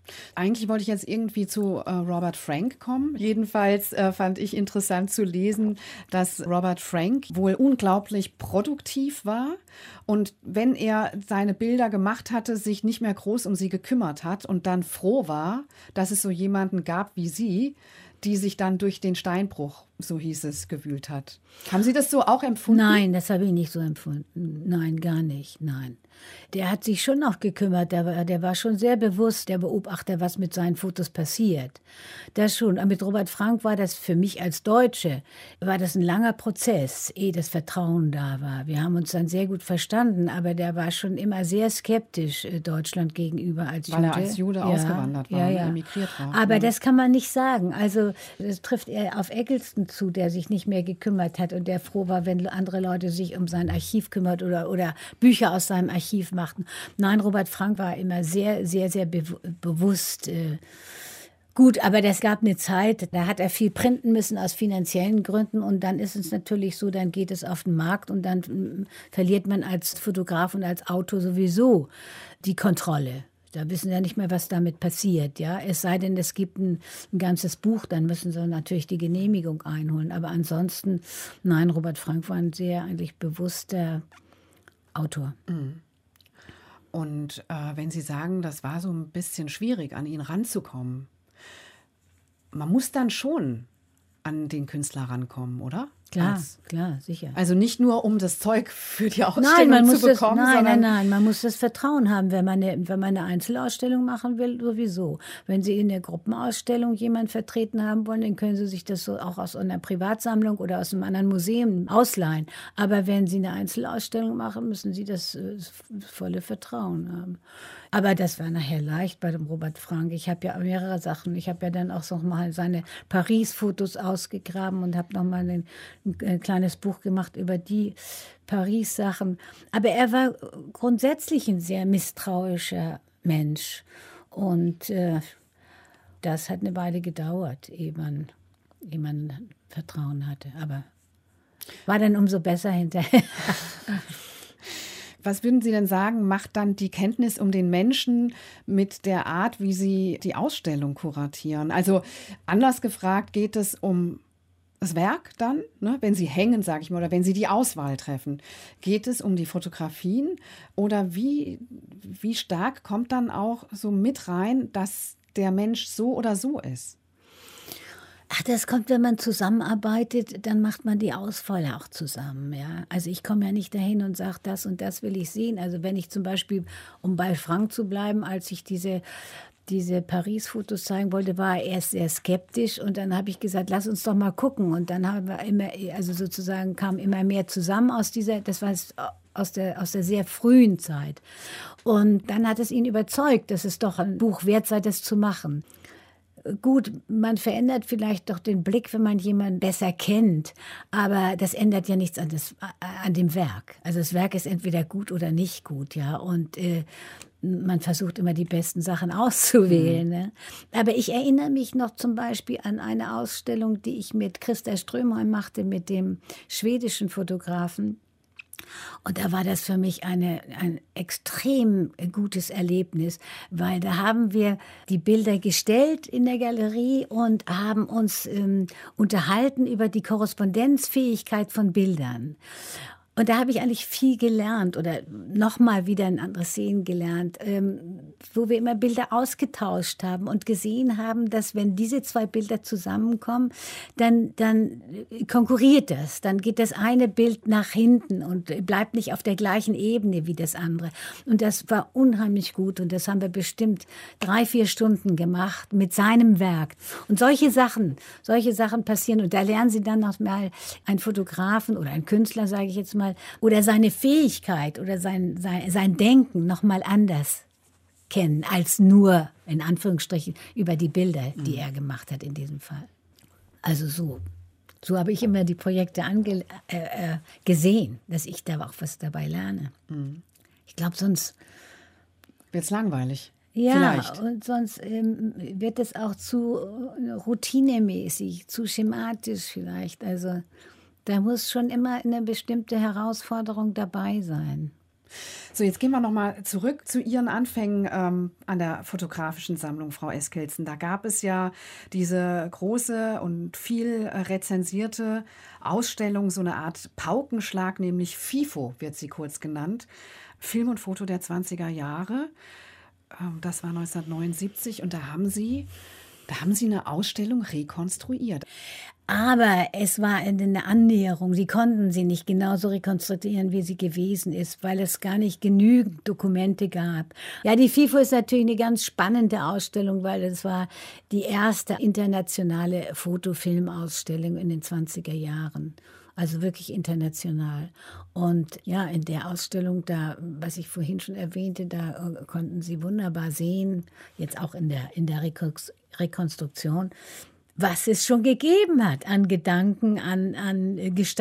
Eigentlich wollte ich jetzt irgendwie zu äh, Robert Frank kommen. Jedenfalls äh, fand ich interessant zu lesen, dass Robert Frank wohl unglaublich produktiv war und wenn er seine Bilder gemacht hatte, sich nicht mehr groß um sie gekümmert hat und dann froh war, dass es so jemanden gab wie Sie, die sich dann durch den Steinbruch, so hieß es, gewühlt hat. Haben Sie das so auch empfunden? Nein, das habe ich nicht so empfunden. Nein, gar nicht, nein. Der hat sich schon noch gekümmert, der war, der war schon sehr bewusst, der Beobachter, was mit seinen Fotos passiert. Das schon. Aber mit Robert Frank war das für mich als Deutsche, war das ein langer Prozess, ehe das Vertrauen da war. Wir haben uns dann sehr gut verstanden, aber der war schon immer sehr skeptisch äh, Deutschland gegenüber als Weil Jude. er als Jude ja, ausgewandert war ja, und ja. emigriert war. Aber ja. das kann man nicht sagen. Also das trifft eher auf Eccleston zu, der sich nicht mehr gekümmert hat und der froh war, wenn andere Leute sich um sein Archiv kümmert oder, oder Bücher aus seinem Archiv machten. Nein, Robert Frank war immer sehr, sehr, sehr be- bewusst. Äh, gut, aber das gab eine Zeit, da hat er viel printen müssen aus finanziellen Gründen und dann ist es natürlich so, dann geht es auf den Markt und dann m, verliert man als Fotograf und als Autor sowieso die Kontrolle. Da wissen ja nicht mehr, was damit passiert, ja. Es sei denn, es gibt ein, ein ganzes Buch, dann müssen sie natürlich die Genehmigung einholen. Aber ansonsten, nein, Robert Frank war ein sehr eigentlich bewusster Autor. Und äh, wenn Sie sagen, das war so ein bisschen schwierig, an ihn ranzukommen, man muss dann schon an den Künstler rankommen, oder? Klar, Als, klar, sicher. also nicht nur, um das Zeug für die Ausstellung Nein, man zu muss das, bekommen, nein, sondern nein, nein, man muss das Vertrauen haben, wenn man, eine, wenn man eine Einzelausstellung machen will, sowieso. Wenn Sie in der Gruppenausstellung jemanden vertreten haben wollen, dann können Sie sich das so auch aus einer Privatsammlung oder aus einem anderen Museum ausleihen. Aber wenn Sie eine Einzelausstellung machen, müssen Sie das, das volle Vertrauen haben. Aber das war nachher leicht bei dem Robert Frank. Ich habe ja mehrere Sachen. Ich habe ja dann auch noch mal seine Paris-Fotos ausgegraben und habe noch mal ein, ein kleines Buch gemacht über die Paris-Sachen. Aber er war grundsätzlich ein sehr misstrauischer Mensch. Und äh, das hat eine Weile gedauert, ehe man, ehe man Vertrauen hatte. Aber war dann umso besser hinterher. Was würden Sie denn sagen, macht dann die Kenntnis um den Menschen mit der Art, wie Sie die Ausstellung kuratieren? Also anders gefragt, geht es um das Werk dann, ne? Wenn Sie hängen, sage ich mal, oder wenn Sie die Auswahl treffen? Geht es um die Fotografien oder wie, wie stark kommt dann auch so mit rein, dass der Mensch so oder so ist? Ach, das kommt, wenn man zusammenarbeitet, dann macht man die Auswahl auch zusammen. Ja? Also ich komme ja nicht dahin und sage, das und das will ich sehen. Also wenn ich zum Beispiel, um bei Frank zu bleiben, als ich diese, diese Paris-Fotos zeigen wollte, war er erst sehr skeptisch. Und dann habe ich gesagt, lass uns doch mal gucken. Und dann haben wir immer, also sozusagen kam immer mehr zusammen aus dieser, das war aus der, aus der sehr frühen Zeit. Und dann hat es ihn überzeugt, dass es doch ein Buch wert sei, das zu machen. Gut, man verändert vielleicht doch den Blick, wenn man jemanden besser kennt, aber das ändert ja nichts an, das, an dem Werk. Also das Werk ist entweder gut oder nicht gut, ja, und äh, man versucht immer die besten Sachen auszuwählen. Mhm. Ne? Aber ich erinnere mich noch zum Beispiel an eine Ausstellung, die ich mit Christa Strömholm machte, mit dem schwedischen Fotografen. Und da war das für mich eine, ein extrem gutes Erlebnis, weil da haben wir die Bilder gestellt in der Galerie und haben uns ähm, unterhalten über die Korrespondenzfähigkeit von Bildern. Und da habe ich eigentlich viel gelernt oder nochmal wieder ein anderes Sehen gelernt, ähm, wo wir immer Bilder ausgetauscht haben und gesehen haben, dass wenn diese zwei Bilder zusammenkommen, dann, dann konkurriert das. Dann geht das eine Bild nach hinten und bleibt nicht auf der gleichen Ebene wie das andere. Und das war unheimlich gut und das haben wir bestimmt drei, vier Stunden gemacht mit seinem Werk. Und solche Sachen, solche Sachen passieren und da lernen Sie dann noch mal einen Fotografen oder einen Künstler, sage ich jetzt mal, oder seine Fähigkeit oder sein, sein, sein Denken noch mal anders kennen, als nur, in Anführungsstrichen, über die Bilder, die er gemacht hat in diesem Fall. Also so. So habe ich immer die Projekte ange, äh, äh, gesehen, dass ich da auch was dabei lerne. Mhm. Ich glaube, sonst... Wird's langweilig. Ja, vielleicht. Und sonst ähm, wird es auch zu äh, routinemäßig, zu schematisch vielleicht. Also... Da muss schon immer eine bestimmte Herausforderung dabei sein. So, jetzt gehen wir noch mal zurück zu Ihren Anfängen ähm, an der fotografischen Sammlung, Frau Eskildsen. Da gab es ja diese große und viel äh, rezensierte Ausstellung, so eine Art Paukenschlag, nämlich FIFO wird sie kurz genannt, Film und Foto der zwanziger Jahre. Ähm, das war neunzehnhundertneunundsiebzig und da haben Sie, da haben Sie eine Ausstellung rekonstruiert. Aber es war eine Annäherung. Sie konnten sie nicht genauso rekonstruieren, wie sie gewesen ist, weil es gar nicht genügend Dokumente gab. Ja, die FIFO ist natürlich eine ganz spannende Ausstellung, weil es war die erste internationale Fotofilmausstellung in den zwanziger Jahren. Also wirklich international. Und ja, in der Ausstellung, da, was ich vorhin schon erwähnte, da konnten Sie wunderbar sehen, jetzt auch in der, in der Rekonstruktion, was es schon gegeben hat an Gedanken, an, an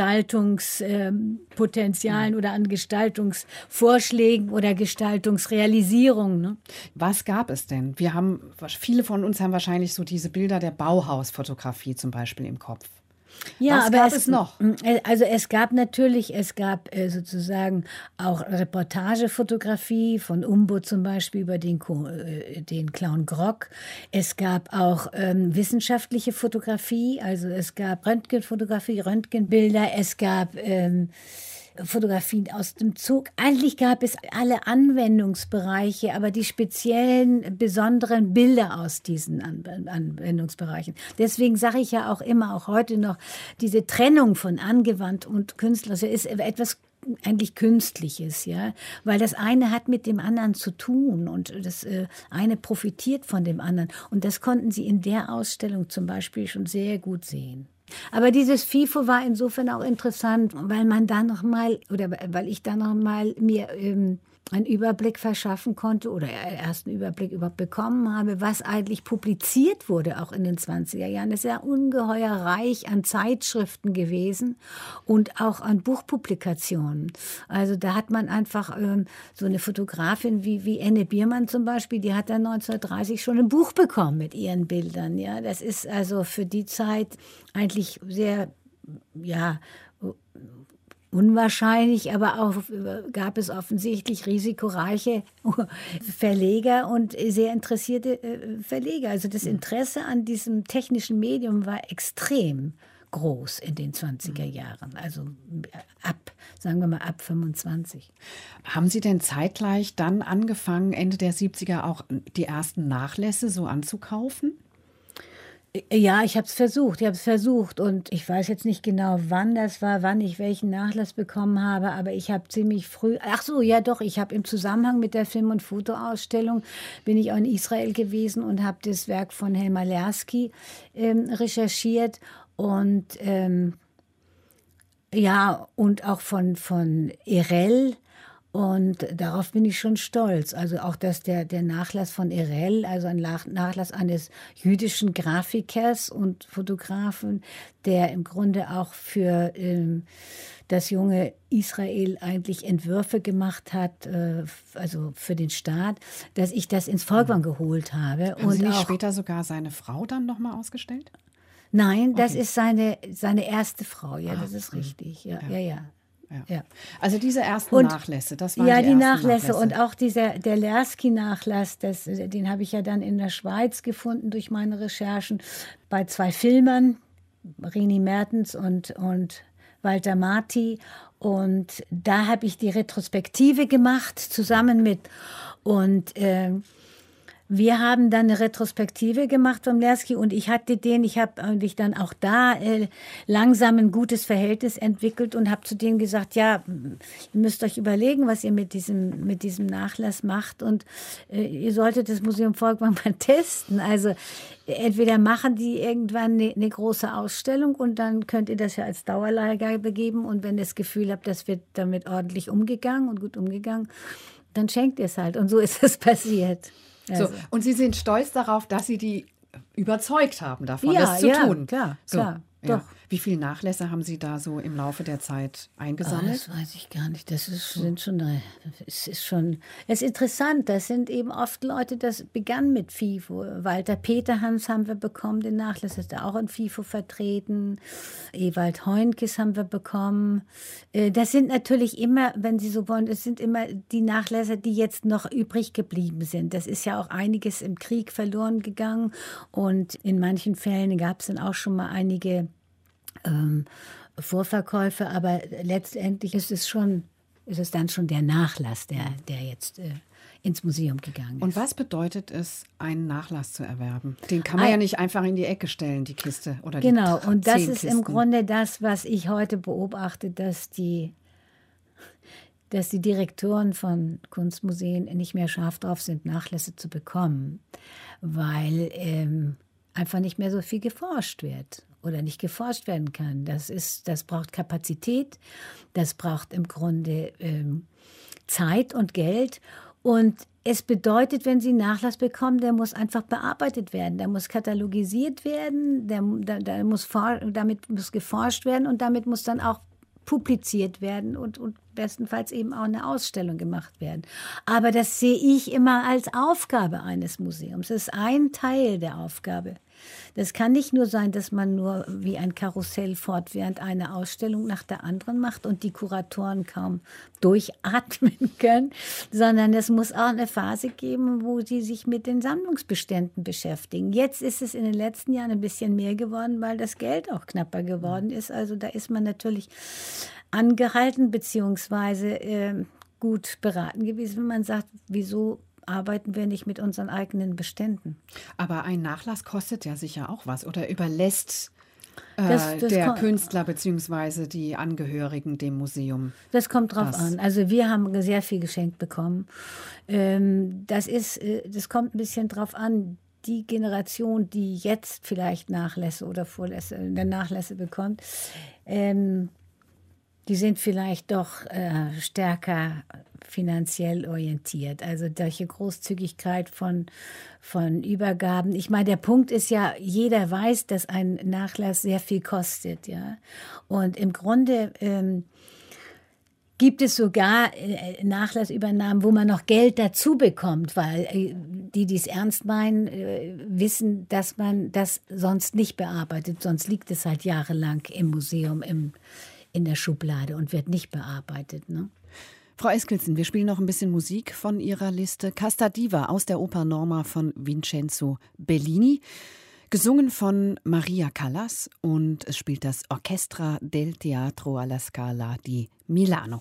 Gestaltungspotenzialen ähm, oder an Gestaltungsvorschlägen oder Gestaltungsrealisierungen. Ne? Was gab es denn? Wir haben, viele von uns haben wahrscheinlich so diese Bilder der Bauhausfotografie zum Beispiel im Kopf. Ja, Was aber gab es, es noch? Also es gab natürlich, es gab äh, sozusagen auch Reportagefotografie von Umbo zum Beispiel über den, äh, den Clown Grog. Es gab auch ähm, wissenschaftliche Fotografie, also es gab Röntgenfotografie, Röntgenbilder, es gab ähm, Fotografien aus dem Zug. Eigentlich gab es alle Anwendungsbereiche, aber die speziellen, besonderen Bilder aus diesen Anwendungsbereichen. Deswegen sage ich ja auch immer, auch heute noch, diese Trennung von angewandt und künstlerisch ist etwas eigentlich Künstliches, ja, weil das eine hat mit dem anderen zu tun und das äh, eine profitiert von dem anderen. Und das konnten Sie in der Ausstellung zum Beispiel schon sehr gut sehen. Aber dieses FIFO war insofern auch interessant, weil man da noch mal oder weil ich da noch mal mir ähm, einen Überblick verschaffen konnte oder ersten Überblick überhaupt bekommen habe, was eigentlich publiziert wurde, auch in den zwanziger Jahren. Das ist ja ungeheuer reich an Zeitschriften gewesen und auch an Buchpublikationen. Also da hat man einfach ähm, so eine Fotografin wie, wie Enne Biermann zum Beispiel, die hat dann neunzehnhundertdreißig schon ein Buch bekommen mit ihren Bildern. Ja, das ist also für die Zeit eigentlich sehr, ja, unwahrscheinlich, aber auch gab es offensichtlich risikoreiche Verleger und sehr interessierte Verleger. Also das Interesse an diesem technischen Medium war extrem groß in den zwanziger Jahren, also ab, sagen wir mal, ab fünfundzwanzig. Haben Sie denn zeitgleich dann angefangen, Ende der siebziger auch die ersten Nachlässe so anzukaufen? Ja, ich habe es versucht, ich habe es versucht und ich weiß jetzt nicht genau, wann das war, wann ich welchen Nachlass bekommen habe, aber ich habe ziemlich früh, ach so, ja doch, ich habe im Zusammenhang mit der Film- und Fotoausstellung, bin ich auch in Israel gewesen und habe das Werk von Helma Lersky ähm, recherchiert und ähm, ja, und auch von, von Erel. Und darauf bin ich schon stolz. Also auch, dass der, der Nachlass von Erel, also ein Nachlass eines jüdischen Grafikers und Fotografen, der im Grunde auch für ähm, das junge Israel eigentlich Entwürfe gemacht hat, äh, also für den Staat, dass ich das ins Volkwang geholt habe. Haben und Sie nicht auch später sogar seine Frau dann nochmal ausgestellt? Nein, das Okay. ist seine, seine erste Frau. Ja, Ah, das ist mhm. richtig. Ja, Ja. ja, ja. Ja. ja. Also diese ersten Und- Nachlässe, das waren Ja, die, die ersten Nachlässe. Nachlässe. Und auch dieser, der Lersky-Nachlass, das, den habe ich ja dann in der Schweiz gefunden durch meine Recherchen bei zwei Filmern, Rini Mertens und, und Walter Marti. Und da habe ich die Retrospektive gemacht, zusammen mit, und ähm, wir haben dann eine Retrospektive gemacht vom Lersky und ich hatte den, ich habe eigentlich dann auch da äh, langsam ein gutes Verhältnis entwickelt und habe zu denen gesagt, ja, ihr müsst euch überlegen, was ihr mit diesem, mit diesem Nachlass macht und äh, ihr solltet das Museum Volkwang mal testen. Also entweder machen die irgendwann eine, eine große Ausstellung und dann könnt ihr das ja als Dauerleihgabe geben und wenn ihr das Gefühl habt, das wird damit ordentlich umgegangen und gut umgegangen, dann schenkt ihr es halt und so ist es passiert. So, Also. und Sie sind stolz darauf, dass Sie die überzeugt haben davon, Ja, das zu ja, tun. klar, So, klar, ja. doch. Wie viele Nachlässe haben Sie da so im Laufe der Zeit eingesammelt? Oh, das weiß ich gar nicht. Das ist, sind schon, es ist schon, es ist interessant. Das sind eben oft Leute, das begann mit FIFO. Walter Peterhans haben wir bekommen, den Nachlass ist auch in FIFO vertreten. Ewald Heunkes haben wir bekommen. Das sind natürlich immer, wenn Sie so wollen, es sind immer die Nachlässe, die jetzt noch übrig geblieben sind. Das ist ja auch einiges im Krieg verloren gegangen und in manchen Fällen gab es dann auch schon mal einige ähm, Vorverkäufe, aber letztendlich ist es schon, ist es dann schon der Nachlass, der, der jetzt äh, ins Museum gegangen ist. Und was bedeutet es, einen Nachlass zu erwerben? Den kann man Ein, ja nicht einfach in die Ecke stellen, die Kiste oder die Genau, und das ist Kisten. im Grunde das, was ich heute beobachte, dass die dass die Direktoren von Kunstmuseen nicht mehr scharf drauf sind, Nachlässe zu bekommen, weil ähm, einfach nicht mehr so viel geforscht wird oder nicht geforscht werden kann. Das ist, das braucht Kapazität, das braucht im Grunde ähm, Zeit und Geld. Und es bedeutet, wenn Sie Nachlass bekommen, der muss einfach bearbeitet werden, der muss katalogisiert werden, der, der, der muss, damit muss geforscht werden und damit muss dann auch publiziert werden und, und bestenfalls eben auch eine Ausstellung gemacht werden. Aber das sehe ich immer als Aufgabe eines Museums. Das ist ein Teil der Aufgabe. Das kann nicht nur sein, dass man nur wie ein Karussell fortwährend eine Ausstellung nach der anderen macht und die Kuratoren kaum durchatmen können, sondern es muss auch eine Phase geben, wo sie sich mit den Sammlungsbeständen beschäftigen. Jetzt ist es in den letzten Jahren ein bisschen mehr geworden, weil das Geld auch knapper geworden ist. Also da ist man natürlich angehalten beziehungsweise äh, gut beraten gewesen, wenn man sagt, wieso arbeiten wir nicht mit unseren eigenen Beständen. Aber ein Nachlass kostet ja sicher auch was oder überlässt äh, das, das der kommt, Künstler bzw. die Angehörigen dem Museum. Das kommt drauf das. an. Also wir haben sehr viel geschenkt bekommen. Ähm, das ist, das kommt ein bisschen drauf an. Die Generation, die jetzt vielleicht Nachlässe oder Vorlässe, Nachlässe bekommt, ähm, die sind vielleicht doch äh, stärker finanziell orientiert. Also solche Großzügigkeit von, von Übergaben. Ich meine, der Punkt ist ja, jeder weiß, dass ein Nachlass sehr viel kostet. Ja? Und im Grunde ähm, gibt es sogar äh, Nachlassübernahmen, wo man noch Geld dazu bekommt, weil äh, die, die es ernst meinen, äh, wissen, dass man das sonst nicht bearbeitet. Sonst liegt es halt jahrelang im Museum, im in der Schublade und wird nicht bearbeitet. Ne? Frau Eskildsen, wir spielen noch ein bisschen Musik von Ihrer Liste. Casta Diva aus der Oper Norma von Vincenzo Bellini, gesungen von Maria Callas und es spielt das Orchestra del Teatro alla Scala di Milano.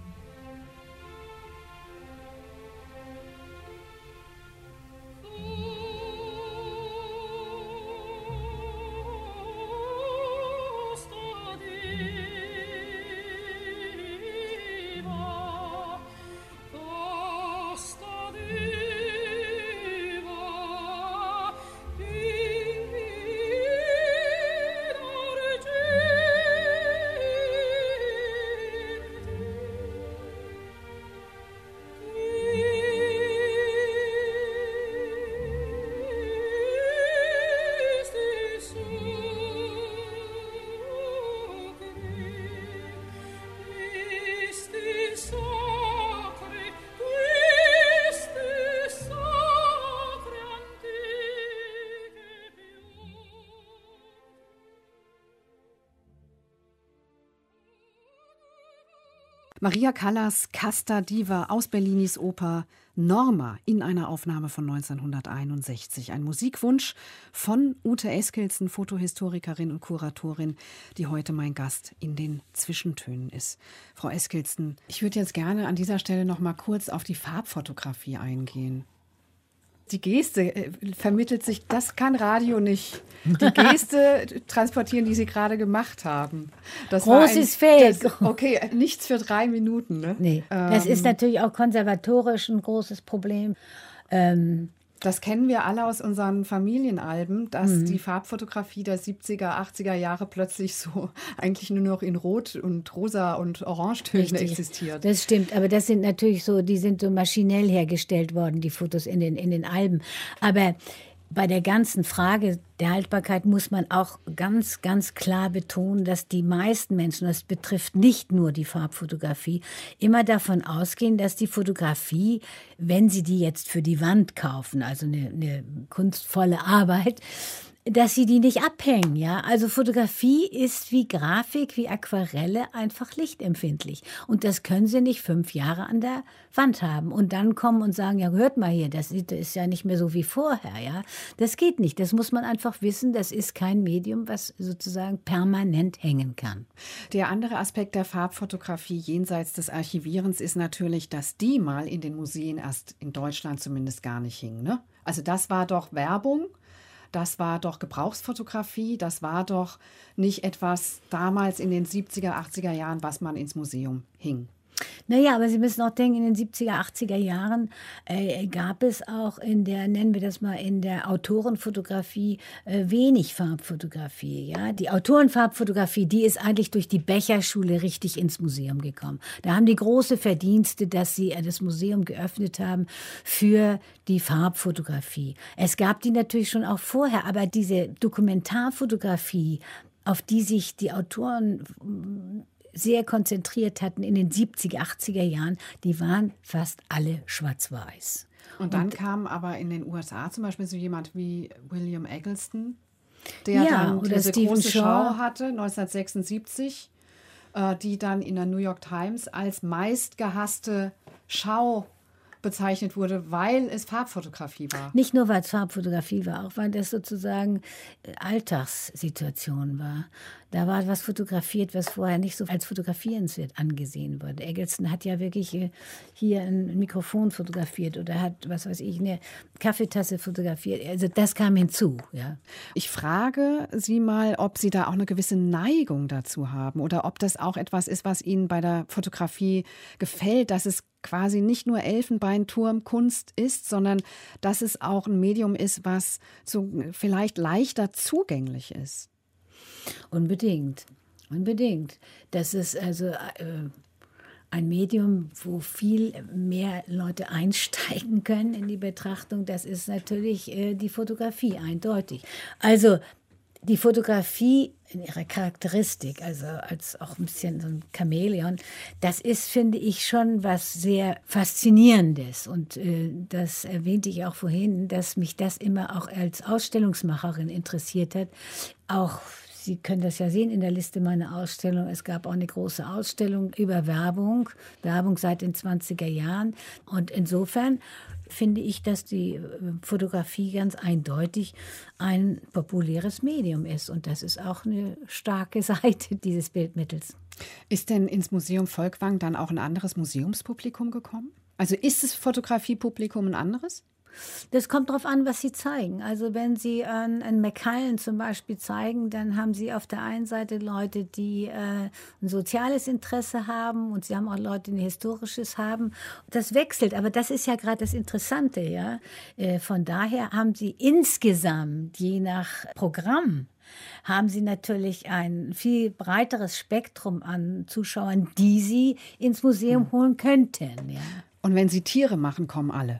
Maria Callas, Casta Diva aus Bellinis Oper Norma in einer Aufnahme von neunzehnhunderteinundsechzig. Ein Musikwunsch von Ute Eskildsen, Fotohistorikerin und Kuratorin, die heute mein Gast in den Zwischentönen ist. Frau Eskildsen, ich würde jetzt gerne an dieser Stelle noch mal kurz auf die Farbfotografie eingehen. Die Geste äh, vermittelt sich, das kann Radio nicht. Die Geste transportieren, die Sie gerade gemacht haben. Das Großes war ein, Feld. Das, okay, nichts für drei Minuten. Ne? Nee, ähm, das ist natürlich auch konservatorisch ein großes Problem. Ähm, Das kennen wir alle aus unseren Familienalben, dass Mhm. die Farbfotografie der siebziger, achtziger Jahre plötzlich so eigentlich nur noch in Rot und Rosa und Orangetönen Richtig. existiert. Das stimmt, aber das sind natürlich so, die sind so maschinell hergestellt worden, die Fotos in den, in den Alben. Aber Bei der ganzen Frage der Haltbarkeit muss man auch ganz, ganz klar betonen, dass die meisten Menschen, das betrifft nicht nur die Farbfotografie, immer davon ausgehen, dass die Fotografie, wenn sie die jetzt für die Wand kaufen, also eine, eine kunstvolle Arbeit, dass sie die nicht abhängen, ja. Also Fotografie ist wie Grafik, wie Aquarelle einfach lichtempfindlich. Und das können sie nicht fünf Jahre an der Wand haben und dann kommen und sagen, ja, hört mal hier, das ist ja nicht mehr so wie vorher, ja. Das geht nicht. Das muss man einfach wissen. Das ist kein Medium, was sozusagen permanent hängen kann. Der andere Aspekt der Farbfotografie jenseits des Archivierens ist natürlich, dass die mal in den Museen erst in Deutschland zumindest gar nicht hingen, ne? Also das war doch Werbung. Das war doch Gebrauchsfotografie, das war doch nicht etwas damals in den siebziger, achtziger Jahren, was man ins Museum hing. Naja, aber Sie müssen auch denken, in den siebziger, achtziger Jahren äh, gab es auch in der, nennen wir das mal, in der Autorenfotografie äh, wenig Farbfotografie. Ja? Die Autorenfarbfotografie, die ist eigentlich durch die Becher-Schule richtig ins Museum gekommen. Da haben die große Verdienste, dass sie äh, das Museum geöffnet haben für die Farbfotografie. Es gab die natürlich schon auch vorher, aber diese Dokumentarfotografie, auf die sich die Autoren sehr konzentriert hatten in den siebziger, achtziger Jahren, die waren fast alle schwarz-weiß. Und dann und, kam aber in den U S A zum Beispiel so jemand wie William Eggleston, der ja, dann diese Stephen große Shaw. Show hatte, neunzehnhundertsechsundsiebzig, äh, die dann in der New York Times als meistgehasste Schau bezeichnet wurde, weil es Farbfotografie war. Nicht nur, weil es Farbfotografie war, auch weil das sozusagen Alltagssituation war. Da war was fotografiert, was vorher nicht so als fotografierenswert angesehen wurde. Eggleston hat ja wirklich hier ein Mikrofon fotografiert oder hat, was weiß ich, eine Kaffeetasse fotografiert. Also das kam hinzu. Ja. Ich frage Sie mal, ob Sie da auch eine gewisse Neigung dazu haben oder ob das auch etwas ist, was Ihnen bei der Fotografie gefällt, dass es quasi nicht nur Elfenbeinturmkunst ist, sondern dass es auch ein Medium ist, was so vielleicht leichter zugänglich ist. Unbedingt, unbedingt. Das ist also äh, ein Medium, wo viel mehr Leute einsteigen können in die Betrachtung. Das ist natürlich äh, die Fotografie, eindeutig. Also die Fotografie in ihrer Charakteristik, also als auch ein bisschen so ein Chamäleon, das ist, finde ich, schon was sehr Faszinierendes. Und äh, das erwähnte ich auch vorhin, dass mich das immer auch als Ausstellungsmacherin interessiert hat. Auch Sie können das ja sehen in der Liste meiner Ausstellung. Es gab auch eine große Ausstellung über Werbung, Werbung seit den zwanziger Jahren. Und insofern finde ich, dass die Fotografie ganz eindeutig ein populäres Medium ist. Und das ist auch eine starke Seite dieses Bildmittels. Ist denn ins Museum Folkwang dann auch ein anderes Museumspublikum gekommen? Also ist das Fotografiepublikum ein anderes? Das kommt darauf an, was Sie zeigen. Also wenn Sie an, an McCullen zum Beispiel zeigen, dann haben Sie auf der einen Seite Leute, die äh, ein soziales Interesse haben und Sie haben auch Leute, die ein historisches haben. Das wechselt, aber das ist ja gerade das Interessante. Ja? Äh, von daher haben Sie insgesamt, je nach Programm, haben Sie natürlich ein viel breiteres Spektrum an Zuschauern, die Sie ins Museum holen könnten. Ja? Und wenn Sie Tiere machen, kommen alle?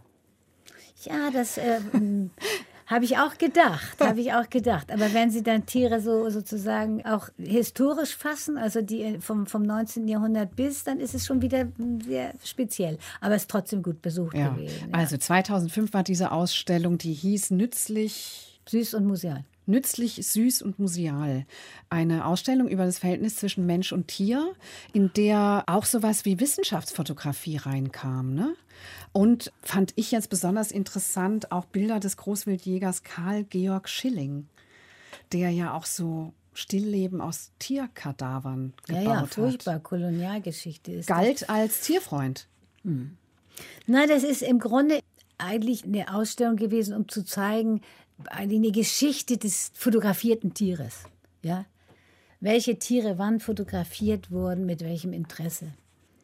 Ja, das äh, habe ich auch gedacht, habe ich auch gedacht. Aber wenn Sie dann Tiere so sozusagen auch historisch fassen, also die vom, vom neunzehnten Jahrhundert bis, dann ist es schon wieder sehr speziell. Aber es ist trotzdem gut besucht ja. gewesen. Ja. Also zweitausendfünf war diese Ausstellung, die hieß Nützlich, süß und museal. Nützlich, süß und museal. Eine Ausstellung über das Verhältnis zwischen Mensch und Tier, in der auch sowas wie Wissenschaftsfotografie reinkam, ne? Und fand ich jetzt besonders interessant auch Bilder des Großwildjägers Karl Georg Schilling, der ja auch so Stillleben aus Tierkadavern gebaut ja, ja, hat. furchtbar, Kolonialgeschichte ist Galt das. als Tierfreund. Hm. Na, das ist im Grunde eigentlich eine Ausstellung gewesen, um zu zeigen, eine Geschichte des fotografierten Tieres. Ja? Welche Tiere wann fotografiert wurden, mit welchem Interesse.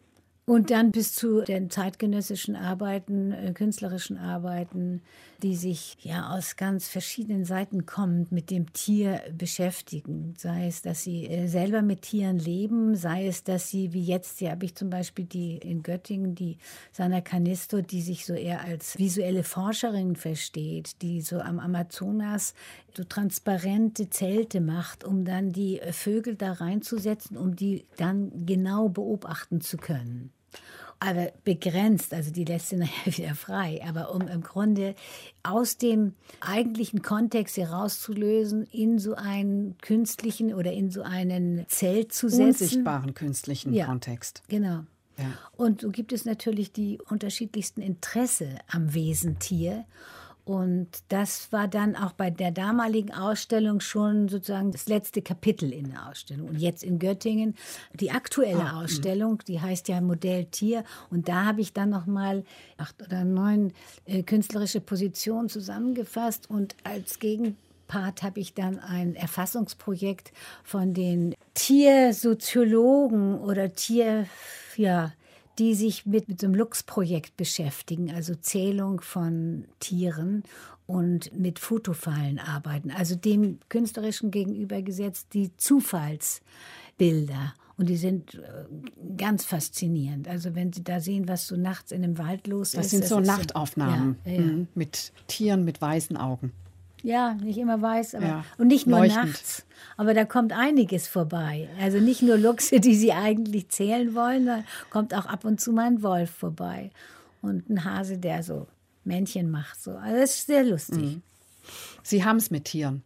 Und dann bis zu den zeitgenössischen Arbeiten, äh, künstlerischen Arbeiten, die sich ja aus ganz verschiedenen Seiten kommend mit dem Tier beschäftigen. Sei es, dass sie äh, selber mit Tieren leben, sei es, dass sie, wie jetzt, hier habe ich zum Beispiel die in Göttingen, die Sana Canisto, die sich so eher als visuelle Forscherin versteht, die so am Amazonas so transparente Zelte macht, um dann die Vögel da reinzusetzen, um die dann genau beobachten zu können. Aber begrenzt, also die lässt sie nachher wieder frei, aber um im Grunde aus dem eigentlichen Kontext herauszulösen, in so einen künstlichen oder in so einen Zelt zu setzen. Unsichtbaren künstlichen ja, Kontext. Genau. Ja. Und so gibt es natürlich die unterschiedlichsten Interesse am Wesen Tier. Und das war dann auch bei der damaligen Ausstellung schon sozusagen das letzte Kapitel in der Ausstellung. Und jetzt in Göttingen die aktuelle ah, Ausstellung, die heißt ja Modell Tier. Und da habe ich dann noch mal acht oder neun äh, künstlerische Positionen zusammengefasst. Und als Gegenpart habe ich dann ein Erfassungsprojekt von den Tiersoziologen oder Tier, ja, die sich mit, mit so einem Lux-Projekt beschäftigen, also Zählung von Tieren und mit Fotofallen arbeiten. Also dem Künstlerischen gegenübergesetzt die Zufallsbilder. Und die sind äh, ganz faszinierend. Also wenn Sie da sehen, was so nachts in dem Wald los das ist. Sind das sind so ist Nachtaufnahmen ja, ja. Mhm. mit Tieren mit weißen Augen. Ja, nicht immer weiß, aber Ja. und nicht nur Leuchtend. nachts. Aber da kommt einiges vorbei. Also nicht nur Luchse, die sie eigentlich zählen wollen, da kommt auch ab und zu mal ein Wolf vorbei. Und ein Hase, der so Männchen macht. So. Also das ist sehr lustig. Mhm. Sie haben es mit Tieren.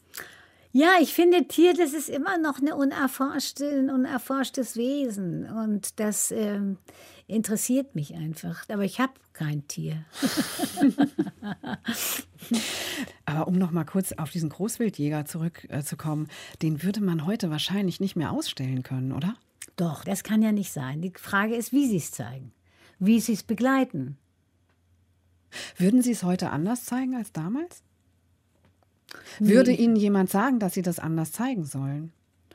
Ja, ich finde, Tier, das ist immer noch eine unerforschte, ein unerforschtes Wesen. Und das ähm, interessiert mich einfach. Aber ich habe kein Tier. Aber um noch mal kurz auf diesen Großwildjäger zurückzukommen, äh, den würde man heute wahrscheinlich nicht mehr ausstellen können, oder? Doch, das kann ja nicht sein. Die Frage ist, wie Sie es zeigen, wie Sie es begleiten. Würden Sie es heute anders zeigen als damals? Würde Nee. Ihnen jemand sagen, dass Sie das anders zeigen sollen?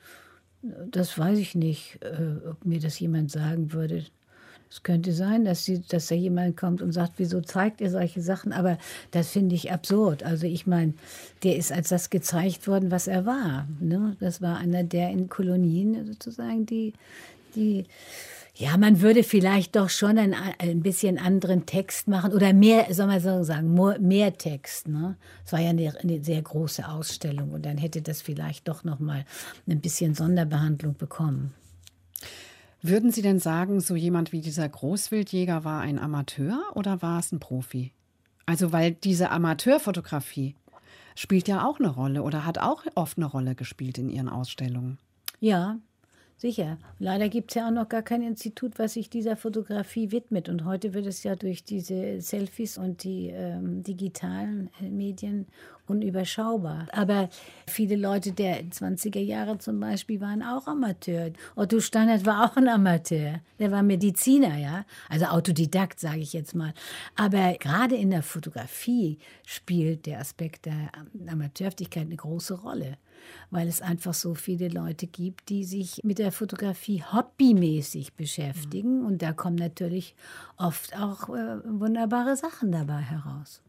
Das weiß ich nicht, äh, ob mir das jemand sagen würde. Es könnte sein, dass, sie, dass da jemand kommt und sagt, wieso zeigt ihr solche Sachen? Aber das finde ich absurd. Also ich meine, der ist als das gezeigt worden, was er war. Ne? Das war einer der in Kolonien sozusagen, die, die ja, man würde vielleicht doch schon ein, ein bisschen anderen Text machen oder mehr, soll man so sagen, more, mehr Text. Ne? Es war ja eine, eine sehr große Ausstellung und dann hätte das vielleicht doch noch mal ein bisschen Sonderbehandlung bekommen. Würden Sie denn sagen, so jemand wie dieser Großwildjäger war ein Amateur oder war es ein Profi? Also weil diese Amateurfotografie spielt ja auch eine Rolle oder hat auch oft eine Rolle gespielt in Ihren Ausstellungen. Ja, sicher. Leider gibt es ja auch noch gar kein Institut, was sich dieser Fotografie widmet. Und heute wird es ja durch diese Selfies und die ähm, digitalen äh, Medien unüberschaubar. Aber viele Leute der zwanziger Jahre zum Beispiel waren auch Amateur. Otto Steinert war auch ein Amateur. Der war Mediziner, ja. Also Autodidakt, sage ich jetzt mal. Aber gerade in der Fotografie spielt der Aspekt der Amateurhaftigkeit eine große Rolle. Weil es einfach so viele Leute gibt, die sich mit der Fotografie hobbymäßig beschäftigen. Und da kommen natürlich oft auch äh, wunderbare Sachen dabei heraus.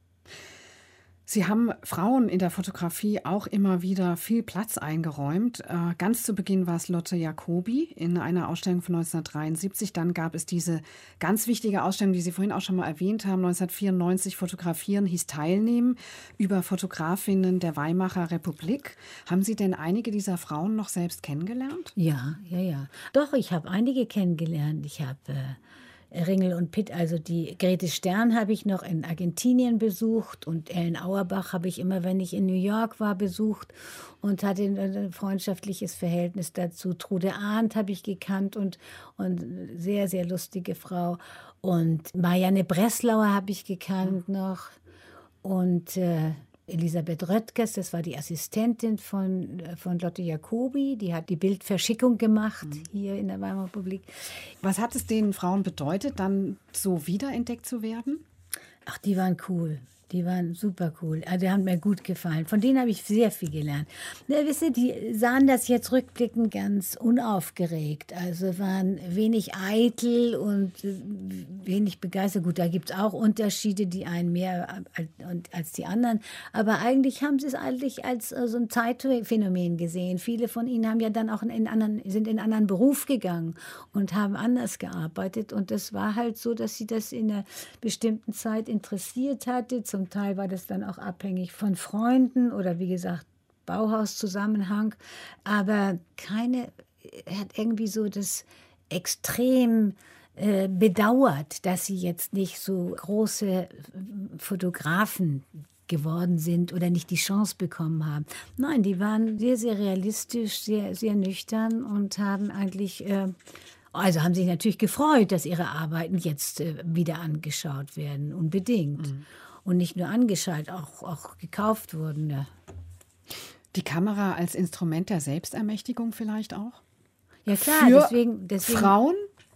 Sie haben Frauen in der Fotografie auch immer wieder viel Platz eingeräumt. Äh, ganz zu Beginn war es Lotte Jacobi in einer Ausstellung von neunzehnhundertdreiundsiebzig. Dann gab es diese ganz wichtige Ausstellung, die Sie vorhin auch schon mal erwähnt haben, neunzehnhundertvierundneunzig, Fotografieren hieß Teilnehmen, über Fotografinnen der Weimarer Republik. Haben Sie denn einige dieser Frauen noch selbst kennengelernt? Ja, ja, ja. Doch, ich habe einige kennengelernt. Ich habe äh, Ringel und Pitt, also die Grete Stern habe ich noch in Argentinien besucht und Ellen Auerbach habe ich immer, wenn ich in New York war, besucht und hatte ein freundschaftliches Verhältnis dazu. Trude Arndt habe ich gekannt und, und sehr, sehr lustige Frau. Und Marianne Breslauer habe ich gekannt noch und äh, Elisabeth Röttges, das war die Assistentin von, von Lotte Jacobi, die hat die Bildverschickung gemacht mhm. hier in der Weimarer Republik. Was hat es den Frauen bedeutet, dann so wiederentdeckt zu werden? Ach, die waren cool. Die waren super cool. Also die haben mir gut gefallen. Von denen habe ich sehr viel gelernt. Na, wisst ihr, die sahen das jetzt rückblickend ganz unaufgeregt. Also waren wenig eitel und wenig begeistert. Gut, da gibt es auch Unterschiede, die einen mehr als die anderen. Aber eigentlich haben sie es eigentlich als so ein Zeitphänomen gesehen. Viele von ihnen haben ja dann auch in anderen, sind in einen anderen Beruf gegangen und haben anders gearbeitet. Und das war halt so, dass sie das in einer bestimmten Zeit interessiert hatte. Zum Teil war das dann auch abhängig von Freunden oder wie gesagt Bauhauszusammenhang. Aber keine hat irgendwie so das extrem äh, bedauert, dass sie jetzt nicht so große Fotografen geworden sind oder nicht die Chance bekommen haben. Nein, die waren sehr, sehr realistisch, sehr, sehr nüchtern und haben eigentlich... Äh, Also haben sich natürlich gefreut, dass ihre Arbeiten jetzt äh, wieder angeschaut werden, unbedingt. Mhm. Und nicht nur angeschaut, auch, auch gekauft wurden. Ja. Die Kamera als Instrument der Selbstermächtigung vielleicht auch? Ja klar, Für deswegen, deswegen... Frauen?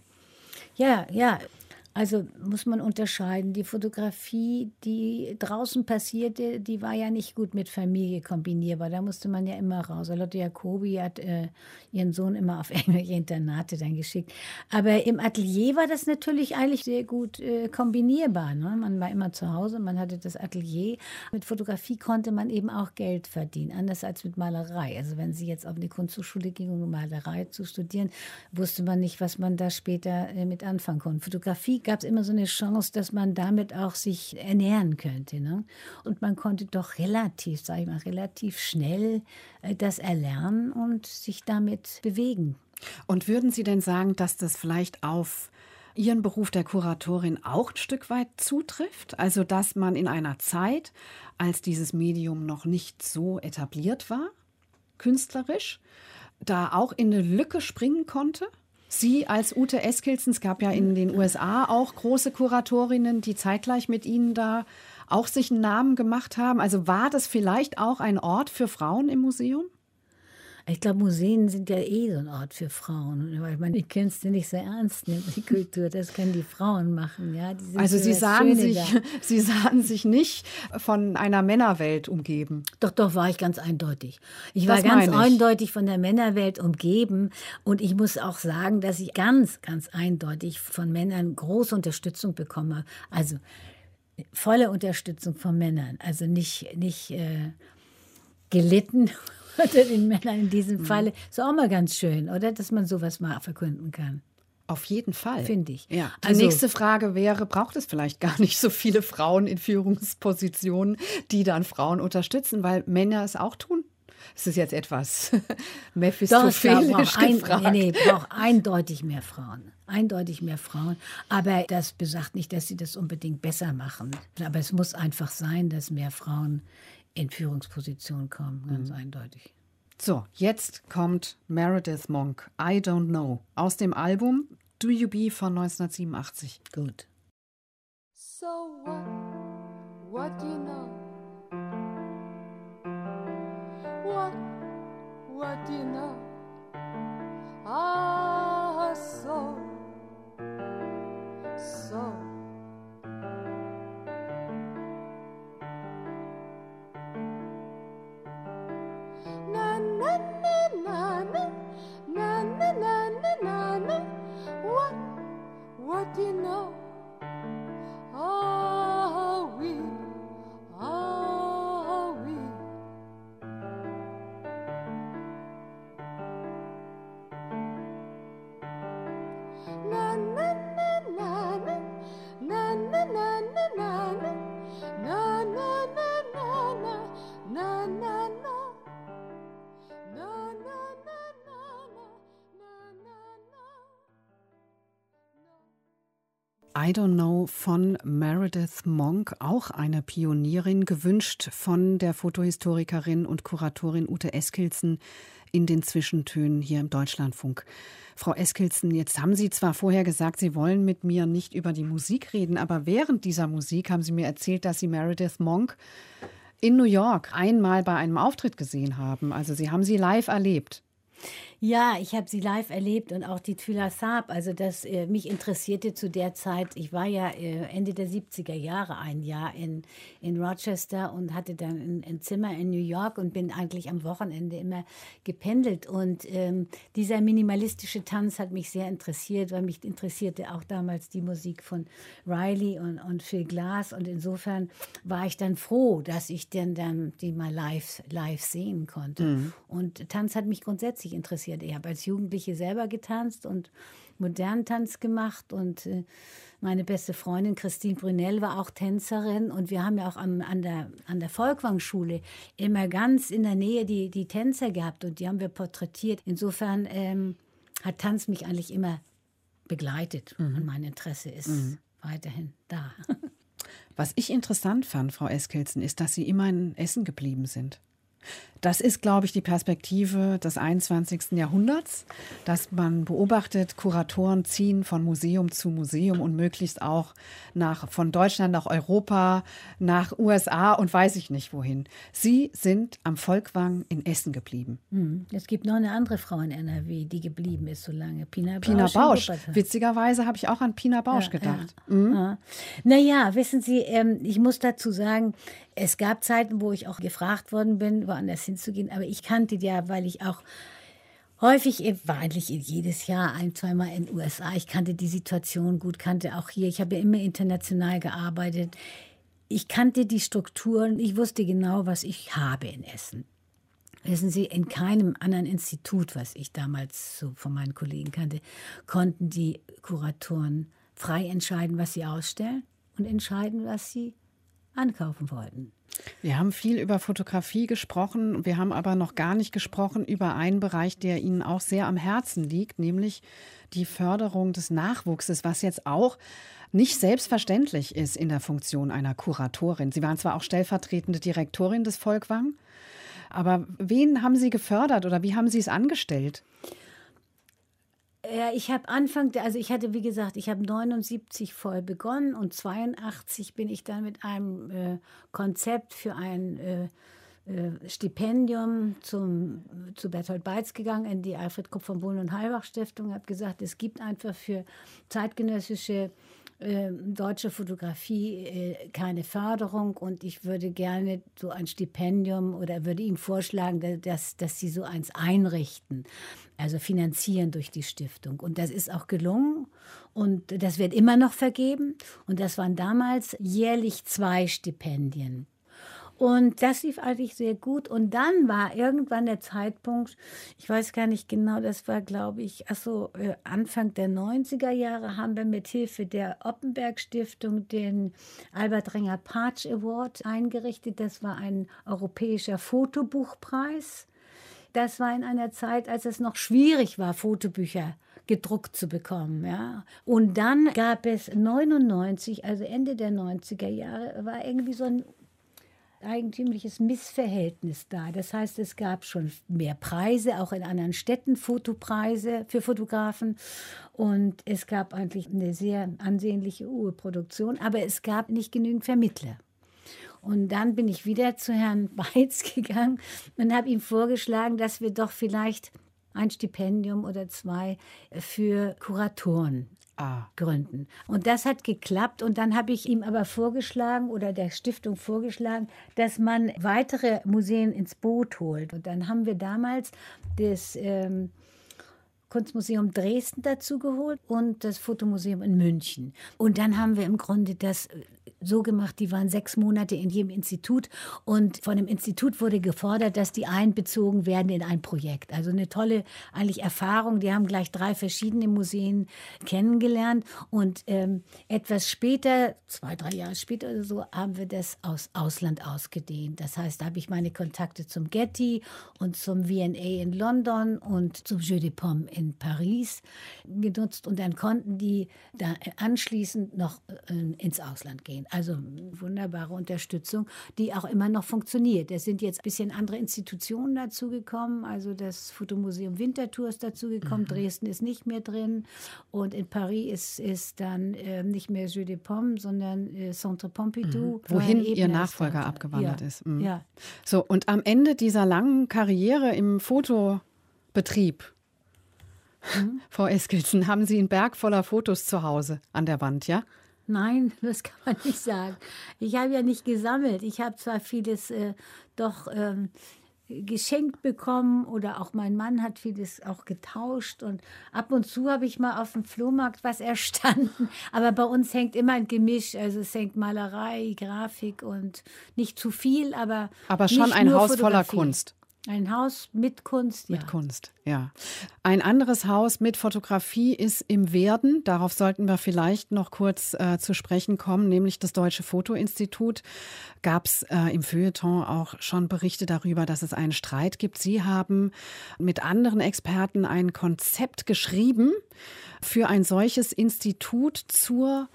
Ja, ja. Also muss man unterscheiden. Die Fotografie, die draußen passierte, die war ja nicht gut mit Familie kombinierbar. Da musste man ja immer raus. Lotte Jacobi hat äh, ihren Sohn immer auf irgendwelche Internate dann geschickt. Aber im Atelier war das natürlich eigentlich sehr gut äh, kombinierbar. Ne? Man war immer zu Hause, man hatte das Atelier. Mit Fotografie konnte man eben auch Geld verdienen, anders als mit Malerei. Also wenn sie jetzt auf eine Kunsthochschule ging, um Malerei zu studieren, wusste man nicht, was man da später äh, mit anfangen konnte. Fotografie gab es immer so eine Chance, dass man damit auch sich ernähren könnte. Ne? Und man konnte doch relativ, sage ich mal, relativ schnell äh, das erlernen und sich damit bewegen. Und würden Sie denn sagen, dass das vielleicht auf Ihren Beruf der Kuratorin auch ein Stück weit zutrifft? Also, dass man in einer Zeit, als dieses Medium noch nicht so etabliert war, künstlerisch, da auch in eine Lücke springen konnte? Sie als Ute Eskildsen, es gab ja in den U S A auch große Kuratorinnen, die zeitgleich mit Ihnen da auch sich einen Namen gemacht haben. Also war das vielleicht auch ein Ort für Frauen im Museum? Ich glaube, Museen sind ja eh so ein Ort für Frauen, weil man die Künste nicht so ernst nimmt, die Kultur. Das können die Frauen machen. Ja? Die sind also Sie sahen, sich, da. Sie sahen sich nicht von einer Männerwelt umgeben? Doch, doch, war ich ganz eindeutig. Ich Das war ganz meine ich. eindeutig von der Männerwelt umgeben. Und ich muss auch sagen, dass ich ganz, ganz eindeutig von Männern große Unterstützung bekomme. Also volle Unterstützung von Männern. Also nicht, nicht äh, gelitten unter den Männern in diesem mhm. Falle. Ist auch mal ganz schön, oder? Dass man sowas mal verkünden kann. Auf jeden Fall. Finde ich. Ja. Die also, nächste Frage wäre, braucht es vielleicht gar nicht so viele Frauen in Führungspositionen, die dann Frauen unterstützen, weil Männer es auch tun? Es ist jetzt etwas mephistophelisch gefragt. Ein, nee, nee, braucht eindeutig mehr Frauen. Eindeutig mehr Frauen. Aber das besagt nicht, dass sie das unbedingt besser machen. Aber es muss einfach sein, dass mehr Frauen in Führungspositionen kommen, ganz mhm. eindeutig. So, jetzt kommt Meredith Monk, I Don't Know, aus dem Album Do You Be von neunzehnhundertsiebenundachtzig. Gut. So what, what do you know? What, what do you know? Ah, so, so. Na na na na na na na na na na. What, what do you know? Oh, we, oh, we. Na na na na na na na na na na na na na na na na na na. I Don't Know von Meredith Monk, auch eine Pionierin, gewünscht von der Fotohistorikerin und Kuratorin Ute Eskildsen in den Zwischentönen hier im Deutschlandfunk. Frau Eskildsen, jetzt haben Sie zwar vorher gesagt, Sie wollen mit mir nicht über die Musik reden, aber während dieser Musik haben Sie mir erzählt, dass Sie Meredith Monk in New York einmal bei einem Auftritt gesehen haben. Also Sie haben sie live erlebt. Ja, ich habe sie live erlebt und auch die Twyla Tharp. Also das äh, mich interessierte zu der Zeit. Ich war ja äh, Ende der siebziger Jahre ein Jahr in, in Rochester und hatte dann ein, ein Zimmer in New York und bin eigentlich am Wochenende immer gependelt. Und ähm, dieser minimalistische Tanz hat mich sehr interessiert, weil mich interessierte auch damals die Musik von Riley und, und Phil Glass. Und insofern war ich dann froh, dass ich dann, dann die mal live, live sehen konnte. Mhm. Und Tanz hat mich grundsätzlich interessiert. Ich habe als Jugendliche selber getanzt und modernen Tanz gemacht und äh, meine beste Freundin Christine Brunel war auch Tänzerin und wir haben ja auch am, an der, an der Folkwang-Schule immer ganz in der Nähe die, die Tänzer gehabt und die haben wir porträtiert. Insofern ähm, hat Tanz mich eigentlich immer begleitet mhm. und mein Interesse ist mhm. weiterhin da. Was ich interessant fand, Frau Eskildsen, ist, dass Sie immer in Essen geblieben sind. Das ist, glaube ich, die Perspektive des einundzwanzigsten Jahrhunderts, dass man beobachtet, Kuratoren ziehen von Museum zu Museum und möglichst auch nach, von Deutschland nach Europa, nach U S A und weiß ich nicht wohin. Sie sind am Folkwang in Essen geblieben. Hm. Es gibt noch eine andere Frau in N R W, die geblieben ist so lange. Pina Bausch. Pina Bausch. Witzigerweise habe ich auch an Pina Bausch ja, gedacht. Ja. Mhm. Ja. Naja, wissen Sie, ähm, ich muss dazu sagen, es gab Zeiten, wo ich auch gefragt worden bin, woanders hinzugehen. Aber ich kannte ja, weil ich auch häufig, war eigentlich jedes Jahr ein, zweimal in den U S A. Ich kannte die Situation gut, kannte auch hier. Ich habe ja immer international gearbeitet. Ich kannte die Strukturen. Ich wusste genau, was ich habe in Essen. Wissen Sie, in keinem anderen Institut, was ich damals so von meinen Kollegen kannte, konnten die Kuratoren frei entscheiden, was sie ausstellen und entscheiden, was sie ankaufen wollten. Wir haben viel über Fotografie gesprochen, wir haben aber noch gar nicht gesprochen über einen Bereich, der Ihnen auch sehr am Herzen liegt, nämlich die Förderung des Nachwuchses, was jetzt auch nicht selbstverständlich ist in der Funktion einer Kuratorin. Sie waren zwar auch stellvertretende Direktorin des Folkwang, aber wen haben Sie gefördert oder wie haben Sie es angestellt? Ja, ich habe Anfang, also ich hatte, wie gesagt, ich habe neunundsiebzig voll begonnen und zweiundachtzig bin ich dann mit einem äh, Konzept für ein äh, äh, Stipendium zum, zu Bertolt Beitz gegangen, in die Alfred Krupp von Bohlen und Halbach Stiftung, habe gesagt, es gibt einfach für zeitgenössische äh, deutsche Fotografie äh, keine Förderung und ich würde gerne so ein Stipendium oder würde ihm vorschlagen, dass, dass sie so eins einrichten. Also finanzieren durch die Stiftung. Und das ist auch gelungen. Und das wird immer noch vergeben. Und das waren damals jährlich zwei Stipendien. Und das lief eigentlich sehr gut. Und dann war irgendwann der Zeitpunkt, ich weiß gar nicht genau, das war, glaube ich, ach so, Anfang der neunziger Jahre haben wir mit Hilfe der Oppenberg Stiftung den Albert Renger Patsch Award eingerichtet. Das war ein europäischer Fotobuchpreis. Das war in einer Zeit, als es noch schwierig war, Fotobücher gedruckt zu bekommen. Ja. Und dann gab es neunundneunzig, also Ende der neunziger Jahre, war irgendwie so ein eigentümliches Missverhältnis da. Das heißt, es gab schon mehr Preise, auch in anderen Städten Fotopreise für Fotografen. Und es gab eigentlich eine sehr ansehnliche Urproduktion, aber es gab nicht genügend Vermittler. Und dann bin ich wieder zu Herrn Beitz gegangen und habe ihm vorgeschlagen, dass wir doch vielleicht ein Stipendium oder zwei für Kuratoren ah. gründen. Und das hat geklappt. Und dann habe ich ihm aber vorgeschlagen oder der Stiftung vorgeschlagen, dass man weitere Museen ins Boot holt. Und dann haben wir damals das ähm, Kunstmuseum Dresden dazu geholt und das Fotomuseum in München. Und dann haben wir im Grunde das so gemacht, die waren sechs Monate in jedem Institut und von dem Institut wurde gefordert, dass die einbezogen werden in ein Projekt. Also eine tolle eigentlich Erfahrung. Die haben gleich drei verschiedene Museen kennengelernt und ähm, etwas später, zwei, drei Jahre später oder so, haben wir das aus Ausland ausgedehnt. Das heißt, da habe ich meine Kontakte zum Getty und zum V and A in London und zum Jeu de Paume in Paris genutzt und dann konnten die da anschließend noch äh, ins Ausland gehen. Also wunderbare Unterstützung, die auch immer noch funktioniert. Es sind jetzt ein bisschen andere Institutionen dazugekommen. Also das Fotomuseum Winterthur ist dazugekommen. Mhm. Dresden ist nicht mehr drin. Und in Paris ist, ist dann äh, nicht mehr Jeu de Paume, sondern äh, Centre Pompidou. Mhm. Wohin Ihr Nachfolger Centre. abgewandert ja. ist. Mhm. Ja. So, und am Ende dieser langen Karriere im Fotobetrieb Mhm. Frau Eskildsen, haben Sie einen Berg voller Fotos zu Hause an der Wand, ja? Nein, das kann man nicht sagen. Ich habe ja nicht gesammelt. Ich habe zwar vieles äh, doch ähm, geschenkt bekommen oder auch mein Mann hat vieles auch getauscht und ab und zu habe ich mal auf dem Flohmarkt was erstanden. Aber bei uns hängt immer ein Gemisch. Also es hängt Malerei, Grafik und nicht zu viel, aber Aber schon nicht ein nur Haus voller Fotografie. Kunst. Ein Haus mit Kunst, ja. Mit Kunst, ja. Ein anderes Haus mit Fotografie ist im Werden. Darauf sollten wir vielleicht noch kurz äh, zu sprechen kommen, nämlich das Deutsche Fotoinstitut. Gab es äh, im Feuilleton auch schon Berichte darüber, dass es einen Streit gibt. Sie haben mit anderen Experten ein Konzept geschrieben für ein solches Institut zur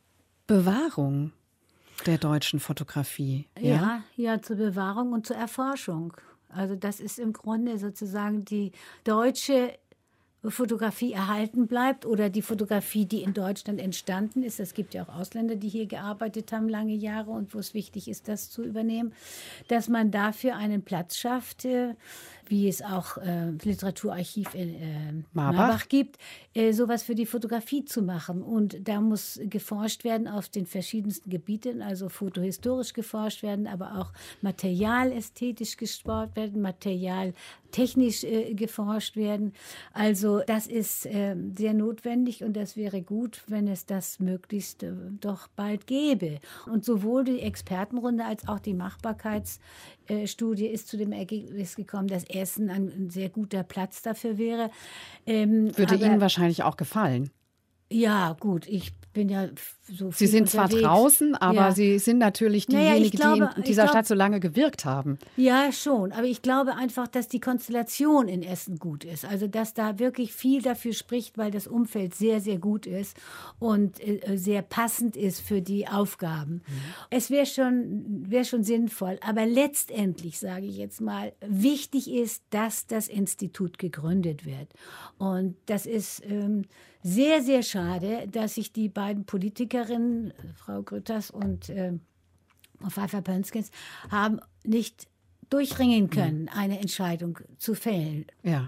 Bewahrung der deutschen Fotografie. Ja, ja, ja, zur Bewahrung und zur Erforschung. Also das ist im Grunde sozusagen die deutsche Fotografie erhalten bleibt oder die Fotografie, die in Deutschland entstanden ist. Es gibt ja auch Ausländer, die hier gearbeitet haben lange Jahre und wo es wichtig ist, das zu übernehmen, dass man dafür einen Platz schafft, wie es auch äh, Literaturarchiv in äh, Marbach. Marbach gibt, äh, sowas für die Fotografie zu machen. Und da muss geforscht werden auf den verschiedensten Gebieten, also fotohistorisch geforscht werden, aber auch materialästhetisch geforscht werden, materialtechnisch äh, geforscht werden. Also das ist äh, sehr notwendig und das wäre gut, wenn es das möglichst äh, doch bald gäbe. Und sowohl die Expertenrunde als auch die Machbarkeitsstudie ist zu dem Ergebnis gekommen, dass Essen ein, ein sehr guter Platz dafür wäre. Ähm, Würde aber, Ihnen wahrscheinlich auch gefallen. Ja, gut, ich bin ja so viel Sie sind zwar unterwegs. draußen, aber Ja. Sie sind natürlich Naja, diejenigen, ich glaube- die in ich dieser glaub- Stadt so lange gewirkt haben. Ja, schon. Aber ich glaube einfach, dass die Konstellation in Essen gut ist. Also, dass da wirklich viel dafür spricht, weil das Umfeld sehr, sehr gut ist und äh, sehr passend ist für die Aufgaben. Mhm. Es wäre schon, wär schon sinnvoll. Aber letztendlich, sage ich jetzt mal, wichtig ist, dass das Institut gegründet wird. Und das ist ähm, sehr, sehr schade, dass sich die beiden Politikerinnen, Frau Grütters und äh, Frau Pfeiffer-Pönskens, haben nicht durchringen können, eine Entscheidung zu fällen. Ja.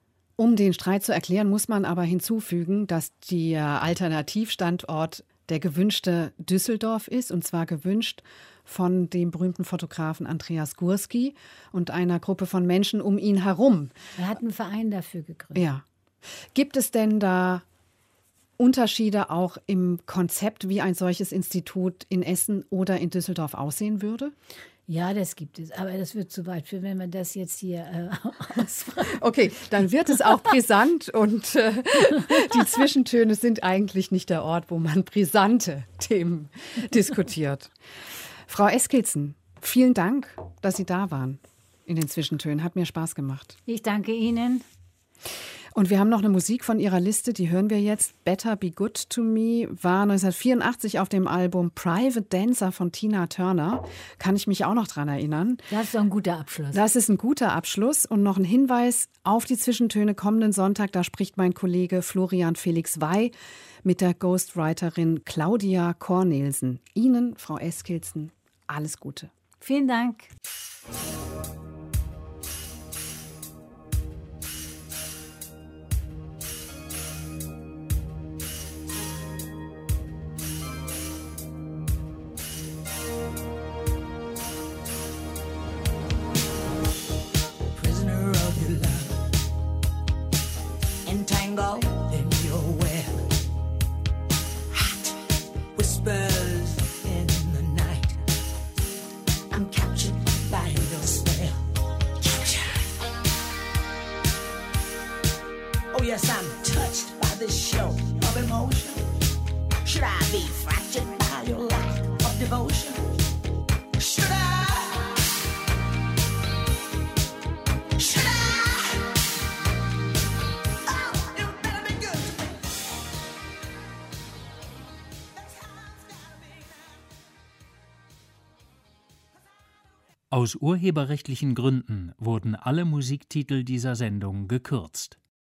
Um den Streit zu erklären, muss man aber hinzufügen, dass der Alternativstandort der gewünschte Düsseldorf ist, und zwar gewünscht von dem berühmten Fotografen Andreas Gursky und einer Gruppe von Menschen um ihn herum. Er hat einen Verein dafür gegründet. Ja. Gibt es denn da Unterschiede auch im Konzept, wie ein solches Institut in Essen oder in Düsseldorf aussehen würde? Ja, das gibt es. Aber das wird zu weit führen, wenn man das jetzt hier äh, ausfragt. Okay, dann wird es auch brisant und äh, die Zwischentöne sind eigentlich nicht der Ort, wo man brisante Themen diskutiert. Frau Eskildsen, vielen Dank, dass Sie da waren in den Zwischentönen. Hat mir Spaß gemacht. Ich danke Ihnen. Und wir haben noch eine Musik von Ihrer Liste, die hören wir jetzt. Better Be Good to Me war neunzehnhundertvierundachtzig auf dem Album Private Dancer von Tina Turner. Kann ich mich auch noch dran erinnern. Das ist doch ein guter Abschluss. Das ist ein guter Abschluss. Und noch ein Hinweis auf die Zwischentöne kommenden Sonntag. Da spricht mein Kollege Florian Felix Wey mit der Ghostwriterin Claudia Cornelsen. Ihnen, Frau Eskildsen, alles Gute. Vielen Dank. Entangled in your web, hot whispers in the night. I'm captured by your spell. Captured. Oh yes, I'm touched by this show of emotion. Should I be fractured by your lack of devotion? Should I? Should I? Aus urheberrechtlichen Gründen wurden alle Musiktitel dieser Sendung gekürzt.